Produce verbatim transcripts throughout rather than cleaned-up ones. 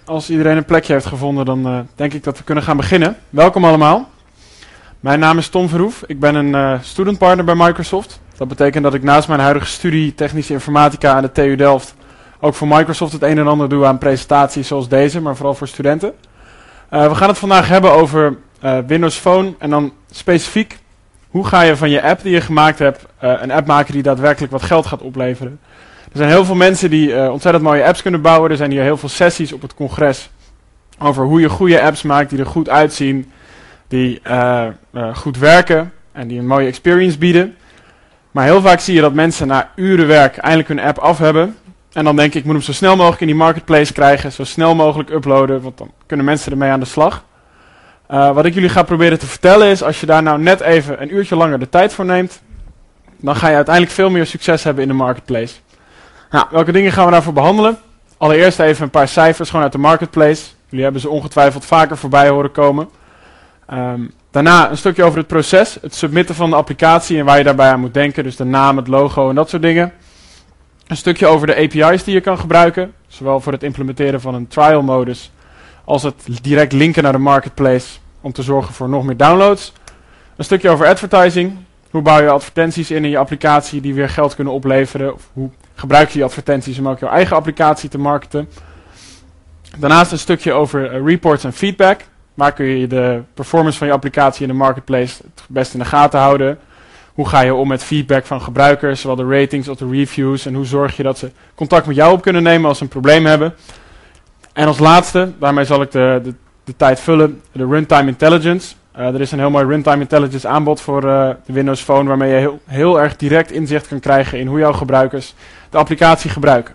als iedereen een plekje heeft gevonden, dan uh, denk ik dat we kunnen gaan beginnen. Welkom allemaal. Mijn naam is Tom Verhoef. Ik ben een uh, studentpartner bij Microsoft. Dat betekent dat ik naast mijn huidige studie Technische Informatica aan de T U Delft ook voor Microsoft het een en ander doe aan presentaties zoals deze, maar vooral voor studenten. Uh, we gaan het vandaag hebben over uh, Windows Phone en dan specifiek hoe ga je van je app die je gemaakt hebt uh, een app maken die daadwerkelijk wat geld gaat opleveren. Er zijn heel veel mensen die uh, ontzettend mooie apps kunnen bouwen. Er zijn hier heel veel sessies op het congres over hoe je goede apps maakt die er goed uitzien, die uh, uh, goed werken en die een mooie experience bieden. Maar heel vaak zie je dat mensen na uren werk eindelijk hun app af hebben. En dan denk ik, ik moet hem zo snel mogelijk in die marketplace krijgen, zo snel mogelijk uploaden, want dan kunnen mensen ermee aan de slag. Uh, wat ik jullie ga proberen te vertellen is, als je daar nou net even een uurtje langer de tijd voor neemt, dan ga je uiteindelijk veel meer succes hebben in de marketplace. Nou, welke dingen gaan we daarvoor behandelen? Allereerst even een paar cijfers gewoon uit de marketplace. Jullie hebben ze ongetwijfeld vaker voorbij horen komen. Um, daarna een stukje over het proces, het submitten van de applicatie en waar je daarbij aan moet denken. Dus de naam, het logo en dat soort dingen. Een stukje over de A P I's die je kan gebruiken. Zowel voor het implementeren van een trial modus als het direct linken naar de marketplace om te zorgen voor nog meer downloads. Een stukje over advertising. Hoe bouw je advertenties in in je applicatie die weer geld kunnen opleveren? Of hoe gebruik je die advertenties om ook jouw eigen applicatie te marketen? Daarnaast een stukje over uh, reports en feedback. Waar kun je de performance van je applicatie in de marketplace het best in de gaten houden? Hoe ga je om met feedback van gebruikers, zowel de ratings als de reviews? En hoe zorg je dat ze contact met jou op kunnen nemen als ze een probleem hebben? En als laatste, daarmee zal ik de, de, de tijd vullen, de runtime intelligence. Uh, er is een heel mooi runtime intelligence aanbod voor uh, de Windows Phone, waarmee je heel, heel erg direct inzicht kan krijgen in hoe jouw gebruikers de applicatie gebruiken.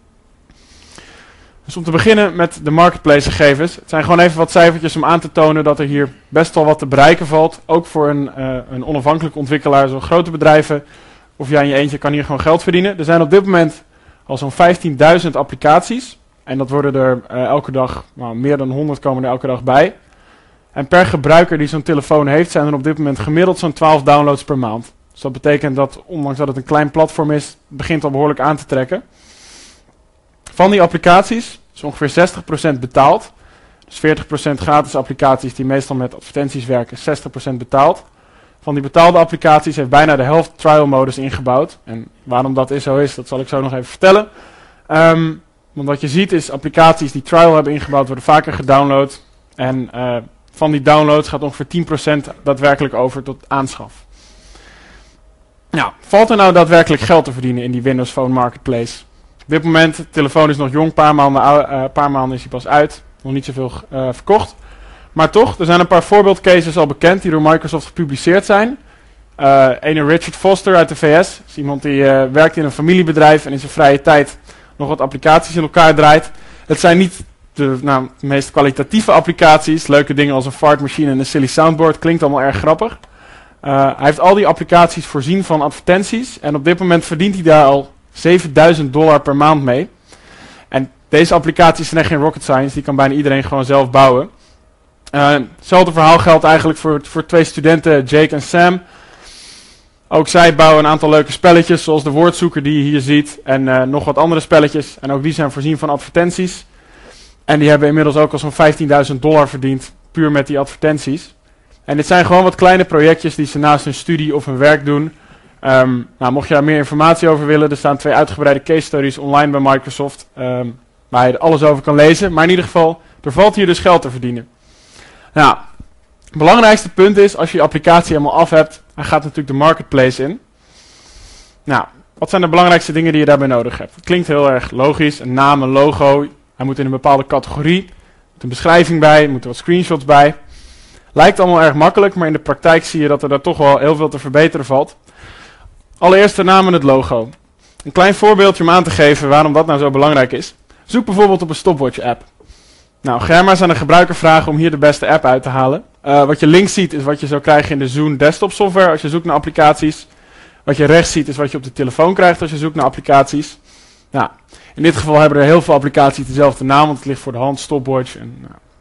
Dus om te beginnen met de marketplace gegevens. Het zijn gewoon even wat cijfertjes om aan te tonen dat er hier best wel wat te bereiken valt. Ook voor een, uh, een onafhankelijk ontwikkelaar, zoals grote bedrijven. Of jij in je eentje kan hier gewoon geld verdienen. Er zijn op dit moment al zo'n vijftienduizend applicaties. En dat worden er uh, elke dag, nou, meer dan honderd komen er elke dag bij. En per gebruiker die zo'n telefoon heeft, zijn er op dit moment gemiddeld zo'n twaalf downloads per maand. Dus dat betekent dat, ondanks dat het een klein platform is, het begint al behoorlijk aan te trekken. Van die applicaties is ongeveer zestig procent betaald. Dus veertig procent gratis applicaties die meestal met advertenties werken, zestig procent betaald. Van die betaalde applicaties heeft bijna de helft trial modus ingebouwd. En waarom dat is zo is, dat zal ik zo nog even vertellen. Um, want wat je ziet is, applicaties die trial hebben ingebouwd worden vaker gedownload. En uh, van die downloads gaat ongeveer tien procent daadwerkelijk over tot aanschaf. Nou, valt er nou daadwerkelijk geld te verdienen in die Windows Phone Marketplace? Op dit moment, de telefoon is nog jong, een paar maanden, uh, paar maanden is hij pas uit. Nog niet zoveel uh, verkocht. Maar toch, er zijn een paar voorbeeldcases al bekend die door Microsoft gepubliceerd zijn. Uh, ene Richard Foster uit de V S. Is iemand die uh, werkt in een familiebedrijf en in zijn vrije tijd nog wat applicaties in elkaar draait. Het zijn niet de, nou, de meest kwalitatieve applicaties. Leuke dingen als een fartmachine en een silly soundboard. Klinkt allemaal erg grappig. Uh, hij heeft al die applicaties voorzien van advertenties. En op dit moment verdient hij daar al zevenduizend dollar per maand mee. En deze applicaties zijn echt geen rocket science. Die kan bijna iedereen gewoon zelf bouwen. Uh, hetzelfde verhaal geldt eigenlijk voor, voor twee studenten, Jake en Sam. Ook zij bouwen een aantal leuke spelletjes, zoals de woordzoeker die je hier ziet. En uh, nog wat andere spelletjes. En ook die zijn voorzien van advertenties. En die hebben inmiddels ook al zo'n vijftienduizend dollar verdiend, puur met die advertenties. En dit zijn gewoon wat kleine projectjes die ze naast hun studie of hun werk doen. Um, nou, mocht je daar meer informatie over willen, er staan twee uitgebreide case studies online bij Microsoft. Um, waar je er alles over kan lezen. Maar in ieder geval, er valt hier dus geld te verdienen. Nou, het belangrijkste punt is, als je je applicatie helemaal af hebt, dan gaat natuurlijk de marketplace in. Nou, wat zijn de belangrijkste dingen die je daarbij nodig hebt? Het klinkt heel erg logisch, een naam, een logo. Hij moet in een bepaalde categorie. Er moet een beschrijving bij, er moeten wat screenshots bij. Lijkt allemaal erg makkelijk, maar in de praktijk zie je dat er daar toch wel heel veel te verbeteren valt. Allereerst de naam en het logo. Een klein voorbeeldje om aan te geven waarom dat nou zo belangrijk is. Zoek bijvoorbeeld op een stopwatch app. Nou, ga maar eens aan de gebruiker vragen om hier de beste app uit te halen. Uh, wat je links ziet is wat je zou krijgen in de Zoom desktop software als je zoekt naar applicaties. Wat je rechts ziet is wat je op de telefoon krijgt als je zoekt naar applicaties. Nou, in dit geval hebben er heel veel applicaties dezelfde naam, want het ligt voor de hand, stopwatch. En,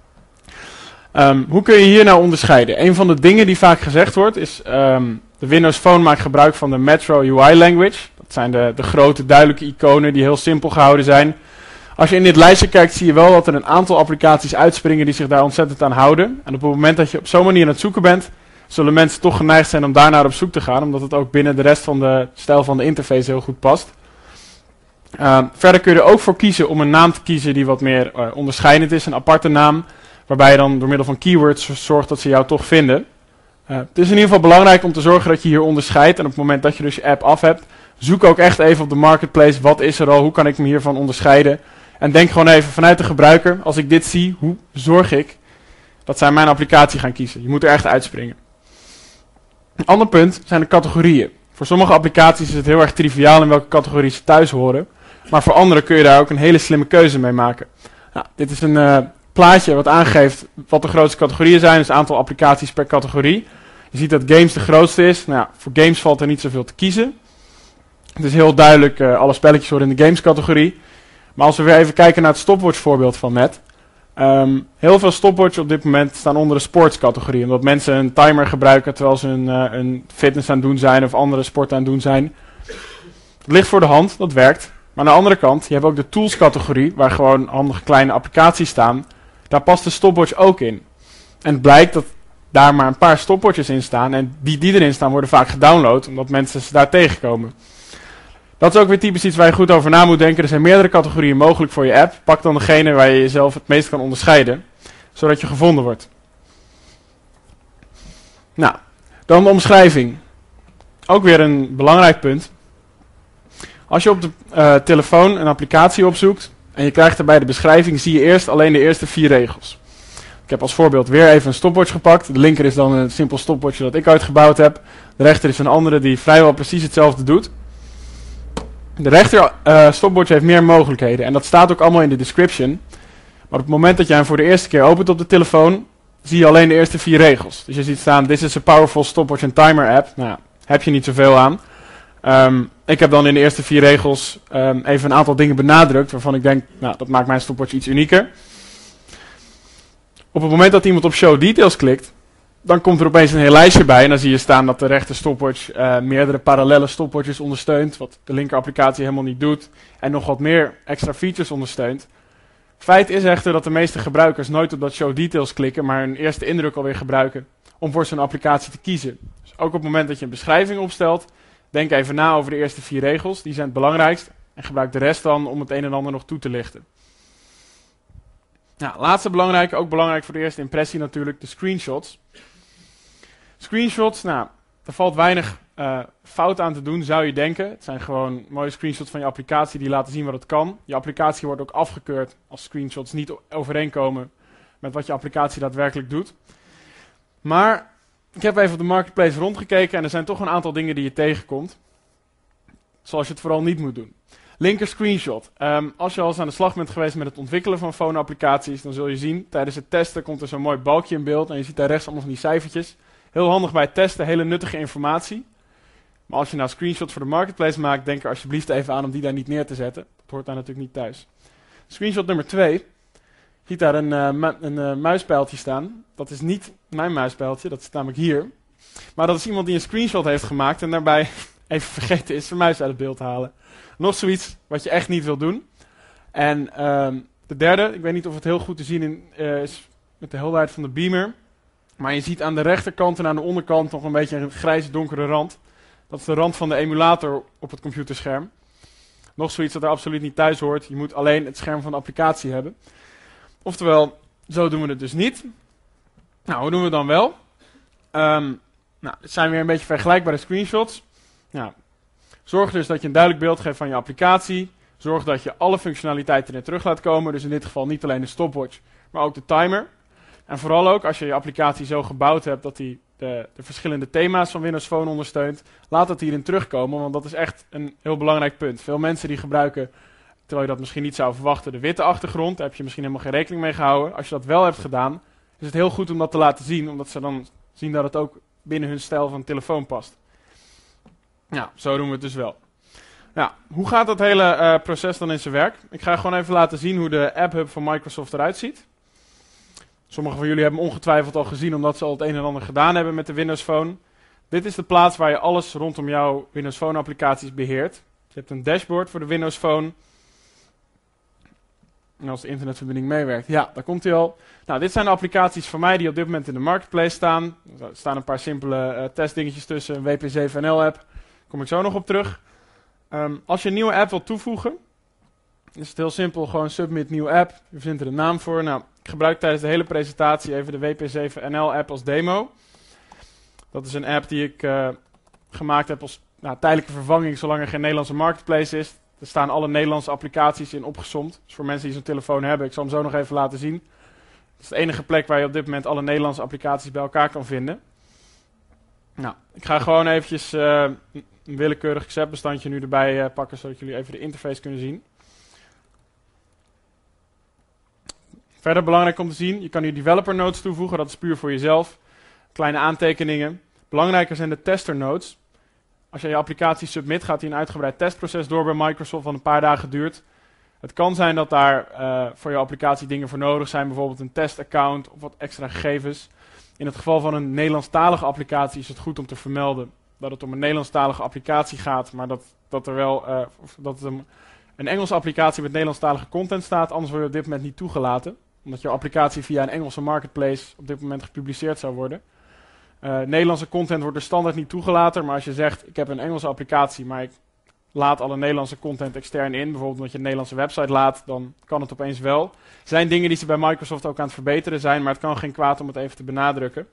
nou. um, hoe kun je hier nou onderscheiden? Een van de dingen die vaak gezegd wordt is, um, de Windows Phone maakt gebruik van de Metro U I language. Dat zijn de, de grote duidelijke iconen die heel simpel gehouden zijn. Als je in dit lijstje kijkt, zie je wel dat er een aantal applicaties uitspringen die zich daar ontzettend aan houden. En op het moment dat je op zo'n manier aan het zoeken bent, zullen mensen toch geneigd zijn om daarnaar op zoek te gaan, omdat het ook binnen de rest van de stijl van de interface heel goed past. Uh, verder kun je er ook voor kiezen om een naam te kiezen die wat meer uh, onderscheidend is, een aparte naam, waarbij je dan door middel van keywords zorgt dat ze jou toch vinden. Uh, het is in ieder geval belangrijk om te zorgen dat je hier onderscheidt. En op het moment dat je dus je app af hebt, zoek ook echt even op de marketplace. Wat is er al? Hoe kan ik me hiervan onderscheiden? En denk gewoon even vanuit de gebruiker. Als ik dit zie, hoe zorg ik dat zij mijn applicatie gaan kiezen? Je moet er echt uitspringen. Een ander punt zijn de categorieën. Voor sommige applicaties is het heel erg triviaal in welke categorie ze thuis horen. Maar voor anderen kun je daar ook een hele slimme keuze mee maken. Nou, dit is een uh, plaatje wat aangeeft wat de grootste categorieën zijn. Dus het aantal applicaties per categorie. Je ziet dat games de grootste is. Nou, voor games valt er niet zoveel te kiezen. Het is heel duidelijk, uh, alle spelletjes horen in de games categorie. Maar als we weer even kijken naar het stopwatch voorbeeld van net. Um, heel veel stopwatch op dit moment staan onder de sports categorie. Omdat mensen een timer gebruiken terwijl ze een, uh, een fitness aan het doen zijn of andere sporten aan het doen zijn. Het ligt voor de hand, dat werkt. Maar aan de andere kant, je hebt ook de tools categorie, waar gewoon handige kleine applicaties staan. Daar past de stopwatch ook in. En het blijkt dat daar maar een paar stopwatches in staan. En die die erin staan worden vaak gedownload, omdat mensen ze daar tegenkomen. Dat is ook weer typisch iets waar je goed over na moet denken. Er zijn meerdere categorieën mogelijk voor je app. Pak dan degene waar je jezelf het meest kan onderscheiden, zodat je gevonden wordt. Nou, dan de omschrijving. Ook weer een belangrijk punt. Als je op de uh, telefoon een applicatie opzoekt en je krijgt er bij de beschrijving, zie je eerst alleen de eerste vier regels. Ik heb als voorbeeld weer even een stopwatch gepakt. De linker is dan een simpel stopwatch dat ik uitgebouwd heb. De rechter is een andere die vrijwel precies hetzelfde doet. De rechter uh, stopwatch heeft meer mogelijkheden en dat staat ook allemaal in de description. Maar op het moment dat jij hem voor de eerste keer opent op de telefoon, zie je alleen de eerste vier regels. Dus je ziet staan, this is a powerful stopwatch and timer app. Nou, heb je niet zoveel aan. Um, ik heb dan in de eerste vier regels um, even een aantal dingen benadrukt waarvan ik denk, nou, dat maakt mijn stopwatch iets unieker. Op het moment dat iemand op show details klikt, dan komt er opeens een heel lijstje bij en dan zie je staan dat de rechter stopwatch uh, meerdere parallelle stopwatches ondersteunt, wat de linker applicatie helemaal niet doet, en nog wat meer extra features ondersteunt. Feit is echter dat de meeste gebruikers nooit op dat show details klikken, maar hun eerste indruk alweer gebruiken om voor zo'n applicatie te kiezen. Dus ook op het moment dat je een beschrijving opstelt, denk even na over de eerste vier regels, die zijn het belangrijkst, en gebruik de rest dan om het een en ander nog toe te lichten. Nou, laatste belangrijke, ook belangrijk voor de eerste impressie natuurlijk, de screenshots. Screenshots, nou, er valt weinig uh, fout aan te doen, zou je denken. Het zijn gewoon mooie screenshots van je applicatie die laten zien wat het kan. Je applicatie wordt ook afgekeurd als screenshots niet overeenkomen met wat je applicatie daadwerkelijk doet. Maar ik heb even op de marketplace rondgekeken en er zijn toch een aantal dingen die je tegenkomt. Zoals je het vooral niet moet doen. Linker screenshot. Um, als je al eens aan de slag bent geweest met het ontwikkelen van phone-applicaties, dan zul je zien, tijdens het testen komt er zo'n mooi balkje in beeld en je ziet daar rechts allemaal van die cijfertjes. Heel handig bij het testen, hele nuttige informatie. Maar als je nou screenshots voor de marketplace maakt, denk er alsjeblieft even aan om die daar niet neer te zetten. Dat hoort daar natuurlijk niet thuis. Screenshot nummer twee. Je ziet daar een, uh, mu een uh, muispijltje staan. Dat is niet mijn muispijltje, dat is namelijk hier. Maar dat is iemand die een screenshot heeft gemaakt en daarbij even vergeten is zijn muis uit het beeld te halen. Nog zoiets wat je echt niet wil doen. En uh, de derde, ik weet niet of het heel goed te zien in, uh, is met de helderheid van de beamer. Maar je ziet aan de rechterkant en aan de onderkant nog een beetje een grijze donkere rand. Dat is de rand van de emulator op het computerscherm. Nog zoiets dat er absoluut niet thuis hoort. Je moet alleen het scherm van de applicatie hebben. Oftewel, zo doen we het dus niet. Nou, hoe doen we het dan wel? Um, nou, het zijn weer een beetje vergelijkbare screenshots. Nou, zorg dus dat je een duidelijk beeld geeft van je applicatie. Zorg dat je alle functionaliteiten er terug laat komen. Dus in dit geval niet alleen de stopwatch, maar ook de timer. En vooral ook als je je applicatie zo gebouwd hebt dat die de, de verschillende thema's van Windows Phone ondersteunt. Laat dat hierin terugkomen, want dat is echt een heel belangrijk punt. Veel mensen die gebruiken, terwijl je dat misschien niet zou verwachten, de witte achtergrond. Daar heb je misschien helemaal geen rekening mee gehouden. Als je dat wel hebt gedaan, is het heel goed om dat te laten zien. Omdat ze dan zien dat het ook binnen hun stijl van telefoon past. Nou, zo doen we het dus wel. Nou, hoe gaat dat hele uh, proces dan in zijn werk? Ik ga gewoon even laten zien hoe de App Hub van Microsoft eruit ziet. Sommigen van jullie hebben hem ongetwijfeld al gezien, omdat ze al het een en ander gedaan hebben met de Windows Phone. Dit is de plaats waar je alles rondom jouw Windows Phone applicaties beheert. Je hebt een dashboard voor de Windows Phone. En als de internetverbinding meewerkt. Ja, daar komt hij al. Nou, dit zijn de applicaties van mij die op dit moment in de marketplace staan. Er staan een paar simpele uh, testdingetjes tussen. Een W P zeven N L app. Daar kom ik zo nog op terug. Um, als je een nieuwe app wilt toevoegen, is het heel simpel. Gewoon submit nieuwe app. Je vindt er een naam voor. Nou, ik gebruik tijdens de hele presentatie even de W P zeven N L app als demo. Dat is een app die ik uh, gemaakt heb als nou, tijdelijke vervanging zolang er geen Nederlandse marketplace is. Er staan alle Nederlandse applicaties in opgesomd. Dus voor mensen die zo'n telefoon hebben, ik zal hem zo nog even laten zien. Het is de enige plek waar je op dit moment alle Nederlandse applicaties bij elkaar kan vinden. Nou, ik ga gewoon eventjes uh, een willekeurig xampp-bestandje nu erbij uh, pakken, zodat jullie even de interface kunnen zien. Verder belangrijk om te zien, je kan hier developer nodes toevoegen, dat is puur voor jezelf. Kleine aantekeningen. Belangrijker zijn de tester nodes. Als je je applicatie submit, gaat hij een uitgebreid testproces door bij Microsoft, wat een paar dagen duurt. Het kan zijn dat daar uh, voor je applicatie dingen voor nodig zijn, bijvoorbeeld een testaccount of wat extra gegevens. In het geval van een Nederlandstalige applicatie is het goed om te vermelden dat het om een Nederlandstalige applicatie gaat, maar dat, dat er wel uh, of dat het een, een Engelse applicatie met Nederlandstalige content staat, anders word je op dit moment niet toegelaten. Omdat je applicatie via een Engelse marketplace op dit moment gepubliceerd zou worden. Uh, Nederlandse content wordt er standaard niet toegelaten, maar als je zegt, ik heb een Engelse applicatie, maar ik laat alle Nederlandse content extern in, bijvoorbeeld omdat je een Nederlandse website laat, dan kan het opeens wel. Er zijn dingen die ze bij Microsoft ook aan het verbeteren zijn, maar het kan geen kwaad om het even te benadrukken.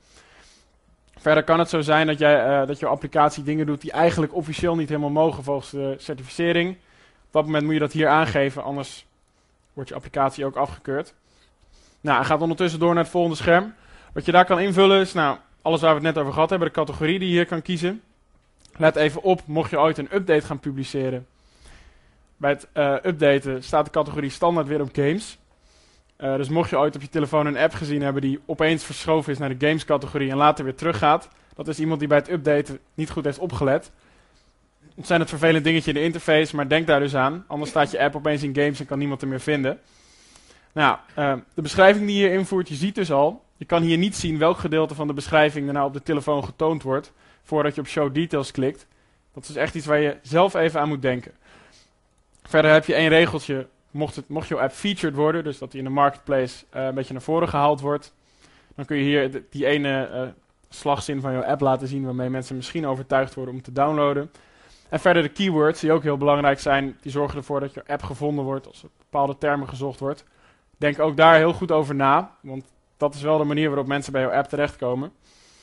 Verder kan het zo zijn dat, jij, uh, dat je applicatie dingen doet die eigenlijk officieel niet helemaal mogen volgens de certificering. Op dat moment moet je dat hier aangeven, anders wordt je applicatie ook afgekeurd. Nou, hij gaat ondertussen door naar het volgende scherm. Wat je daar kan invullen is, nou, alles waar we het net over gehad hebben, de categorie die je hier kan kiezen. Let even op, mocht je ooit een update gaan publiceren. Bij het uh, updaten staat de categorie standaard weer op games. Uh, dus mocht je ooit op je telefoon een app gezien hebben die opeens verschoven is naar de games categorie en later weer teruggaat. Dat is iemand die bij het updaten niet goed heeft opgelet. Het zijn het vervelend dingetje in de interface, maar denk daar dus aan. Anders staat je app opeens in games en kan niemand er meer vinden. Nou, uh, de beschrijving die je hier invoert, je ziet dus al. Je kan hier niet zien welk gedeelte van de beschrijving er nou op de telefoon getoond wordt, voordat je op Show Details klikt. Dat is dus echt iets waar je zelf even aan moet denken. Verder heb je één regeltje, mocht, het, mocht jouw app featured worden, dus dat die in de marketplace uh, een beetje naar voren gehaald wordt, dan kun je hier de, die ene uh, slagzin van jouw app laten zien, waarmee mensen misschien overtuigd worden om te downloaden. En verder de keywords, die ook heel belangrijk zijn, die zorgen ervoor dat je app gevonden wordt als er bepaalde termen gezocht wordt. Denk ook daar heel goed over na, want dat is wel de manier waarop mensen bij jouw app terechtkomen.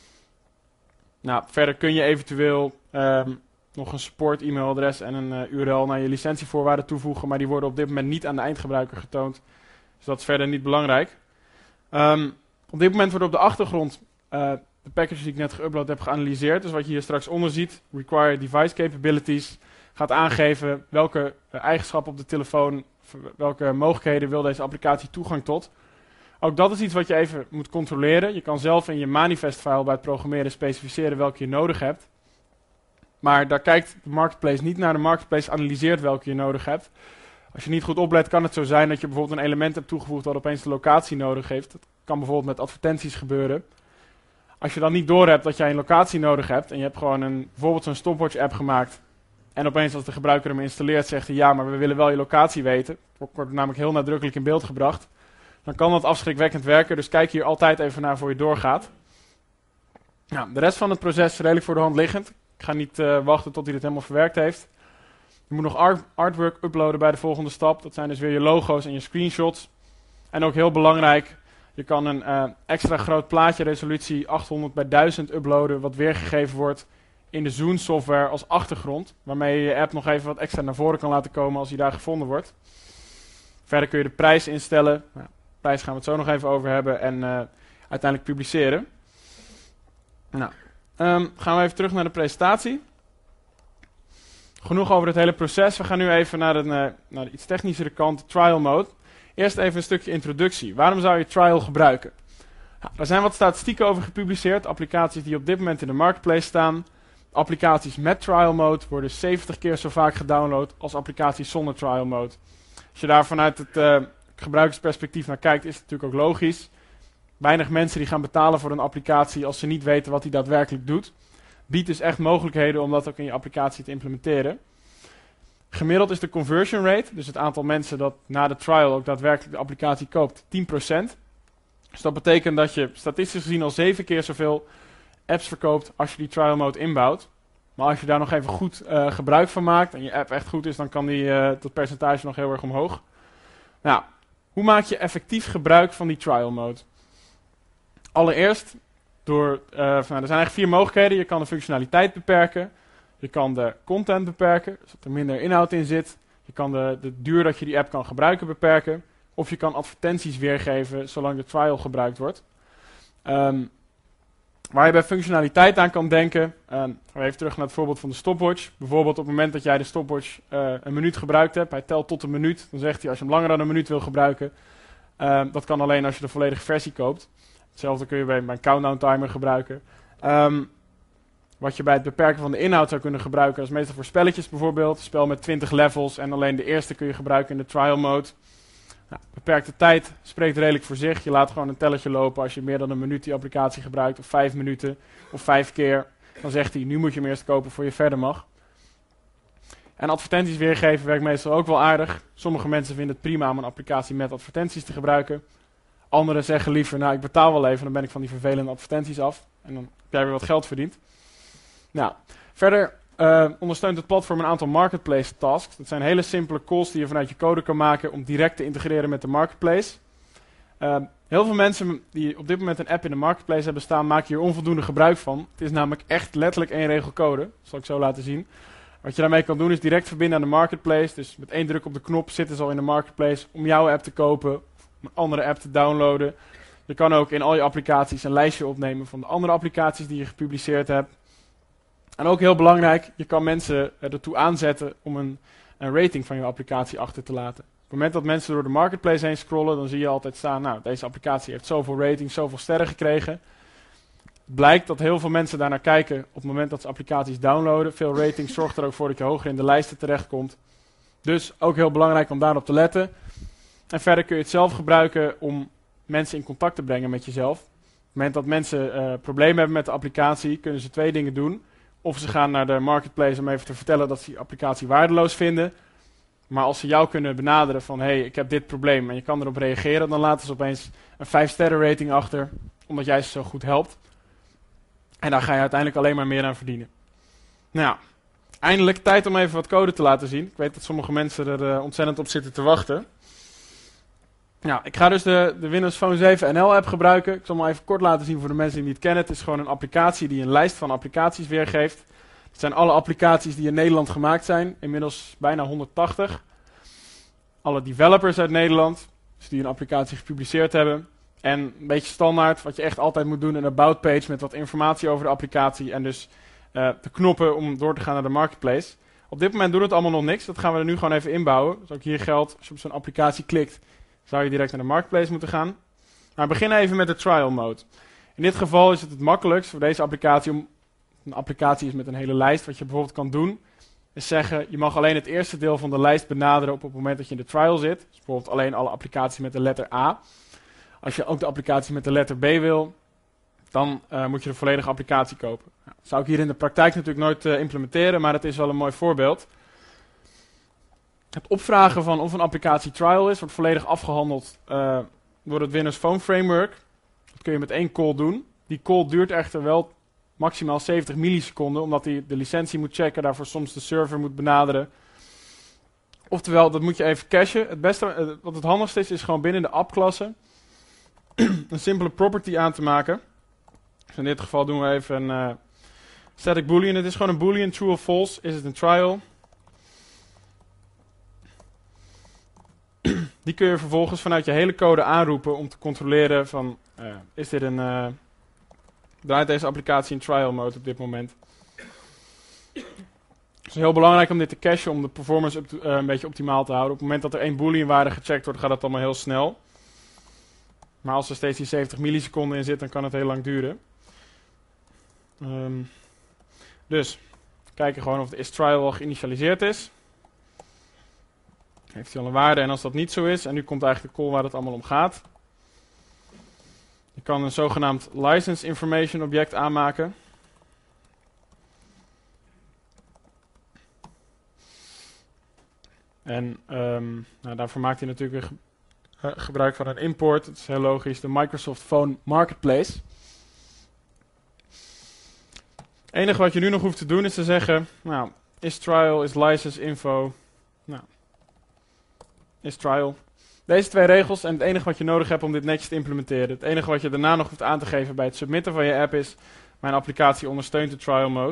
Nou, verder kun je eventueel um, nog een support e-mailadres en een uh, U R L naar je licentievoorwaarden toevoegen, maar die worden op dit moment niet aan de eindgebruiker getoond. Dus dat is verder niet belangrijk. Um, op dit moment wordt op de achtergrond uh, de package die ik net geüpload heb geanalyseerd. Dus wat je hier straks onder ziet, Required Device Capabilities, gaat aangeven welke uh, eigenschappen op de telefoon, welke mogelijkheden wil deze applicatie toegang tot. Ook dat is iets wat je even moet controleren. Je kan zelf in je manifest-file bij het programmeren specificeren welke je nodig hebt. Maar daar kijkt de marketplace niet naar. De marketplace analyseert welke je nodig hebt. Als je niet goed oplet, kan het zo zijn dat je bijvoorbeeld een element hebt toegevoegd dat opeens de locatie nodig heeft. Dat kan bijvoorbeeld met advertenties gebeuren. Als je dan niet doorhebt dat jij een locatie nodig hebt en je hebt gewoon een, bijvoorbeeld zo'n stopwatch-app gemaakt en opeens als de gebruiker hem installeert zegt hij ja, maar we willen wel je locatie weten. Het wordt namelijk heel nadrukkelijk in beeld gebracht. Dan kan dat afschrikwekkend werken, dus kijk hier altijd even naar voor je doorgaat. Nou, de rest van het proces is redelijk voor de hand liggend. Ik ga niet uh, wachten tot hij dit helemaal verwerkt heeft. Je moet nog art artwork uploaden bij de volgende stap. Dat zijn dus weer je logo's en je screenshots. En ook heel belangrijk, je kan een uh, extra groot plaatje resolutie achthonderd bij duizend uploaden, wat weergegeven wordt in de Zoom software als achtergrond. Waarmee je je app nog even wat extra naar voren kan laten komen als die daar gevonden wordt. Verder kun je de prijs instellen. Nou, de prijs gaan we het zo nog even over hebben en uh, uiteindelijk publiceren. Nou, um, gaan we even terug naar de presentatie. Genoeg over het hele proces. We gaan nu even naar de, uh, naar de iets technischere kant, trial mode. Eerst even een stukje introductie. Waarom zou je trial gebruiken? Nou, er zijn wat statistieken over gepubliceerd. Applicaties die op dit moment in de marketplace staan. Applicaties met trial mode worden zeventig keer zo vaak gedownload als applicaties zonder trial mode. Als je daar vanuit het uh, gebruikersperspectief naar kijkt, is het natuurlijk ook logisch. Weinig mensen die gaan betalen voor een applicatie als ze niet weten wat die daadwerkelijk doet. Biedt dus echt mogelijkheden om dat ook in je applicatie te implementeren. Gemiddeld is de conversion rate, dus het aantal mensen dat na de trial ook daadwerkelijk de applicatie koopt, tien procent. Dus dat betekent dat je statistisch gezien al zeven keer zoveel apps verkoopt als je die trial mode inbouwt. Maar als je daar nog even goed uh, gebruik van maakt en je app echt goed is, dan kan die, uh, dat percentage nog heel erg omhoog. Nou, hoe maak je effectief gebruik van die trial mode? Allereerst, door, uh, van, nou, er zijn eigenlijk vier mogelijkheden. Je kan de functionaliteit beperken. Je kan de content beperken, zodat er minder inhoud in zit. Je kan de, de duur dat je die app kan gebruiken beperken. Of je kan advertenties weergeven zolang de trial gebruikt wordt. Um, waar je bij functionaliteit aan kan denken. Um, gaan we even terug naar het voorbeeld van de stopwatch. Bijvoorbeeld op het moment dat jij de stopwatch uh, een minuut gebruikt hebt. Hij telt tot een minuut. Dan zegt hij als je hem langer dan een minuut wil gebruiken. Um, dat kan alleen als je de volledige versie koopt. Hetzelfde kun je bij, bij een countdown timer gebruiken. Um, wat je bij het beperken van de inhoud zou kunnen gebruiken. Dat is meestal voor spelletjes bijvoorbeeld. Een spel met twintig levels en alleen de eerste kun je gebruiken in de trial mode. Nou, beperkte tijd spreekt redelijk voor zich. Je laat gewoon een tellertje lopen als je meer dan een minuut die applicatie gebruikt. Of vijf minuten. Of vijf keer. Dan zegt hij, nu moet je hem eerst kopen voor je verder mag. En advertenties weergeven werkt meestal ook wel aardig. Sommige mensen vinden het prima om een applicatie met advertenties te gebruiken. Anderen zeggen liever, nou ik betaal wel even, dan ben ik van die vervelende advertenties af. En dan heb jij weer wat geld verdiend. Nou, verder uh, ondersteunt het platform een aantal marketplace tasks. Dat zijn hele simpele calls die je vanuit je code kan maken om direct te integreren met de marketplace. Uh, heel veel mensen die op dit moment een app in de marketplace hebben staan, maken hier onvoldoende gebruik van. Het is namelijk echt letterlijk één regel code. Dat zal ik zo laten zien. Wat je daarmee kan doen is direct verbinden aan de marketplace. Dus met één druk op de knop zitten ze al in de marketplace om jouw app te kopen, of een andere app te downloaden. Je kan ook in al je applicaties een lijstje opnemen van de andere applicaties die je gepubliceerd hebt. En ook heel belangrijk, je kan mensen ertoe aanzetten om een, een rating van je applicatie achter te laten. Op het moment dat mensen door de marketplace heen scrollen, dan zie je altijd staan, nou, deze applicatie heeft zoveel ratings, zoveel sterren gekregen. Het blijkt dat heel veel mensen daarnaar kijken op het moment dat ze applicaties downloaden. Veel ratings zorgt er ook voor dat je hoger in de lijsten terechtkomt. Dus ook heel belangrijk om daarop te letten. En verder kun je het zelf gebruiken om mensen in contact te brengen met jezelf. Op het moment dat mensen uh, problemen hebben met de applicatie, kunnen ze twee dingen doen. Of ze gaan naar de marketplace om even te vertellen dat ze die applicatie waardeloos vinden. Maar als ze jou kunnen benaderen van, hé, hey, ik heb dit probleem en je kan erop reageren, dan laten ze opeens een vijf sterren rating achter, omdat jij ze zo goed helpt. En daar ga je uiteindelijk alleen maar meer aan verdienen. Nou ja, eindelijk tijd om even wat code te laten zien. Ik weet dat sommige mensen er uh, ontzettend op zitten te wachten. Nou, ik ga dus de, de Windows Phone zeven N L app gebruiken. Ik zal hem even kort laten zien voor de mensen die het niet kennen. Het is gewoon een applicatie die een lijst van applicaties weergeeft. Het zijn alle applicaties die in Nederland gemaakt zijn. Inmiddels bijna honderdtachtig. Alle developers uit Nederland, dus die een applicatie gepubliceerd hebben. En een beetje standaard, wat je echt altijd moet doen, een about page met wat informatie over de applicatie. En dus uh, de knoppen om door te gaan naar de marketplace. Op dit moment doet het allemaal nog niks. Dat gaan we er nu gewoon even inbouwen. Dus ook hier geldt, als je op zo'n applicatie klikt, zou je direct naar de marketplace moeten gaan. Maar we beginnen even met de trial mode. In dit geval is het het makkelijkst voor deze applicatie om... Een applicatie is met een hele lijst. Wat je bijvoorbeeld kan doen, is zeggen, je mag alleen het eerste deel van de lijst benaderen op het moment dat je in de trial zit. Dus bijvoorbeeld alleen alle applicaties met de letter A. Als je ook de applicatie met de letter B wil, dan uh, moet je de volledige applicatie kopen. Nou, dat zou ik hier in de praktijk natuurlijk nooit uh, implementeren, maar het is wel een mooi voorbeeld. Het opvragen van of een applicatie trial is, wordt volledig afgehandeld uh, door het Windows Phone Framework. Dat kun je met één call doen. Die call duurt echter wel maximaal zeventig milliseconden, omdat hij de licentie moet checken, daarvoor soms de server moet benaderen. Oftewel, dat moet je even cachen. Het beste, uh, wat het handigste is, is gewoon binnen de app-klasse een simpele property aan te maken. Dus in dit geval doen we even een uh, static boolean. Het is gewoon een boolean, true of false. Is het een trial? Die kun je vervolgens vanuit je hele code aanroepen om te controleren van, uh, is dit een, uh, draait deze applicatie in trial mode op dit moment. Het is heel belangrijk om dit te cachen, om de performance up to, uh, een beetje optimaal te houden. Op het moment dat er één boolean waarde gecheckt wordt, gaat dat allemaal heel snel. Maar als er steeds die zeventig milliseconden in zit, dan kan het heel lang duren. Um, dus, kijken gewoon of de isTrial al geïnitialiseerd is. Heeft hij al een waarde, en als dat niet zo is, en nu komt eigenlijk de call waar het allemaal om gaat. Je kan een zogenaamd license information object aanmaken. En um, nou, daarvoor maakt hij natuurlijk weer ge uh, gebruik van een import. Het is heel logisch, de Microsoft Phone Marketplace. Het enige wat je nu nog hoeft te doen is te zeggen, nou, is trial, is license info, nou, is trial. Deze twee regels en het enige wat je nodig hebt om dit netjes te implementeren. Het enige wat je daarna nog hoeft aan te geven bij het submitten van je app is, mijn applicatie ondersteunt de trial mode.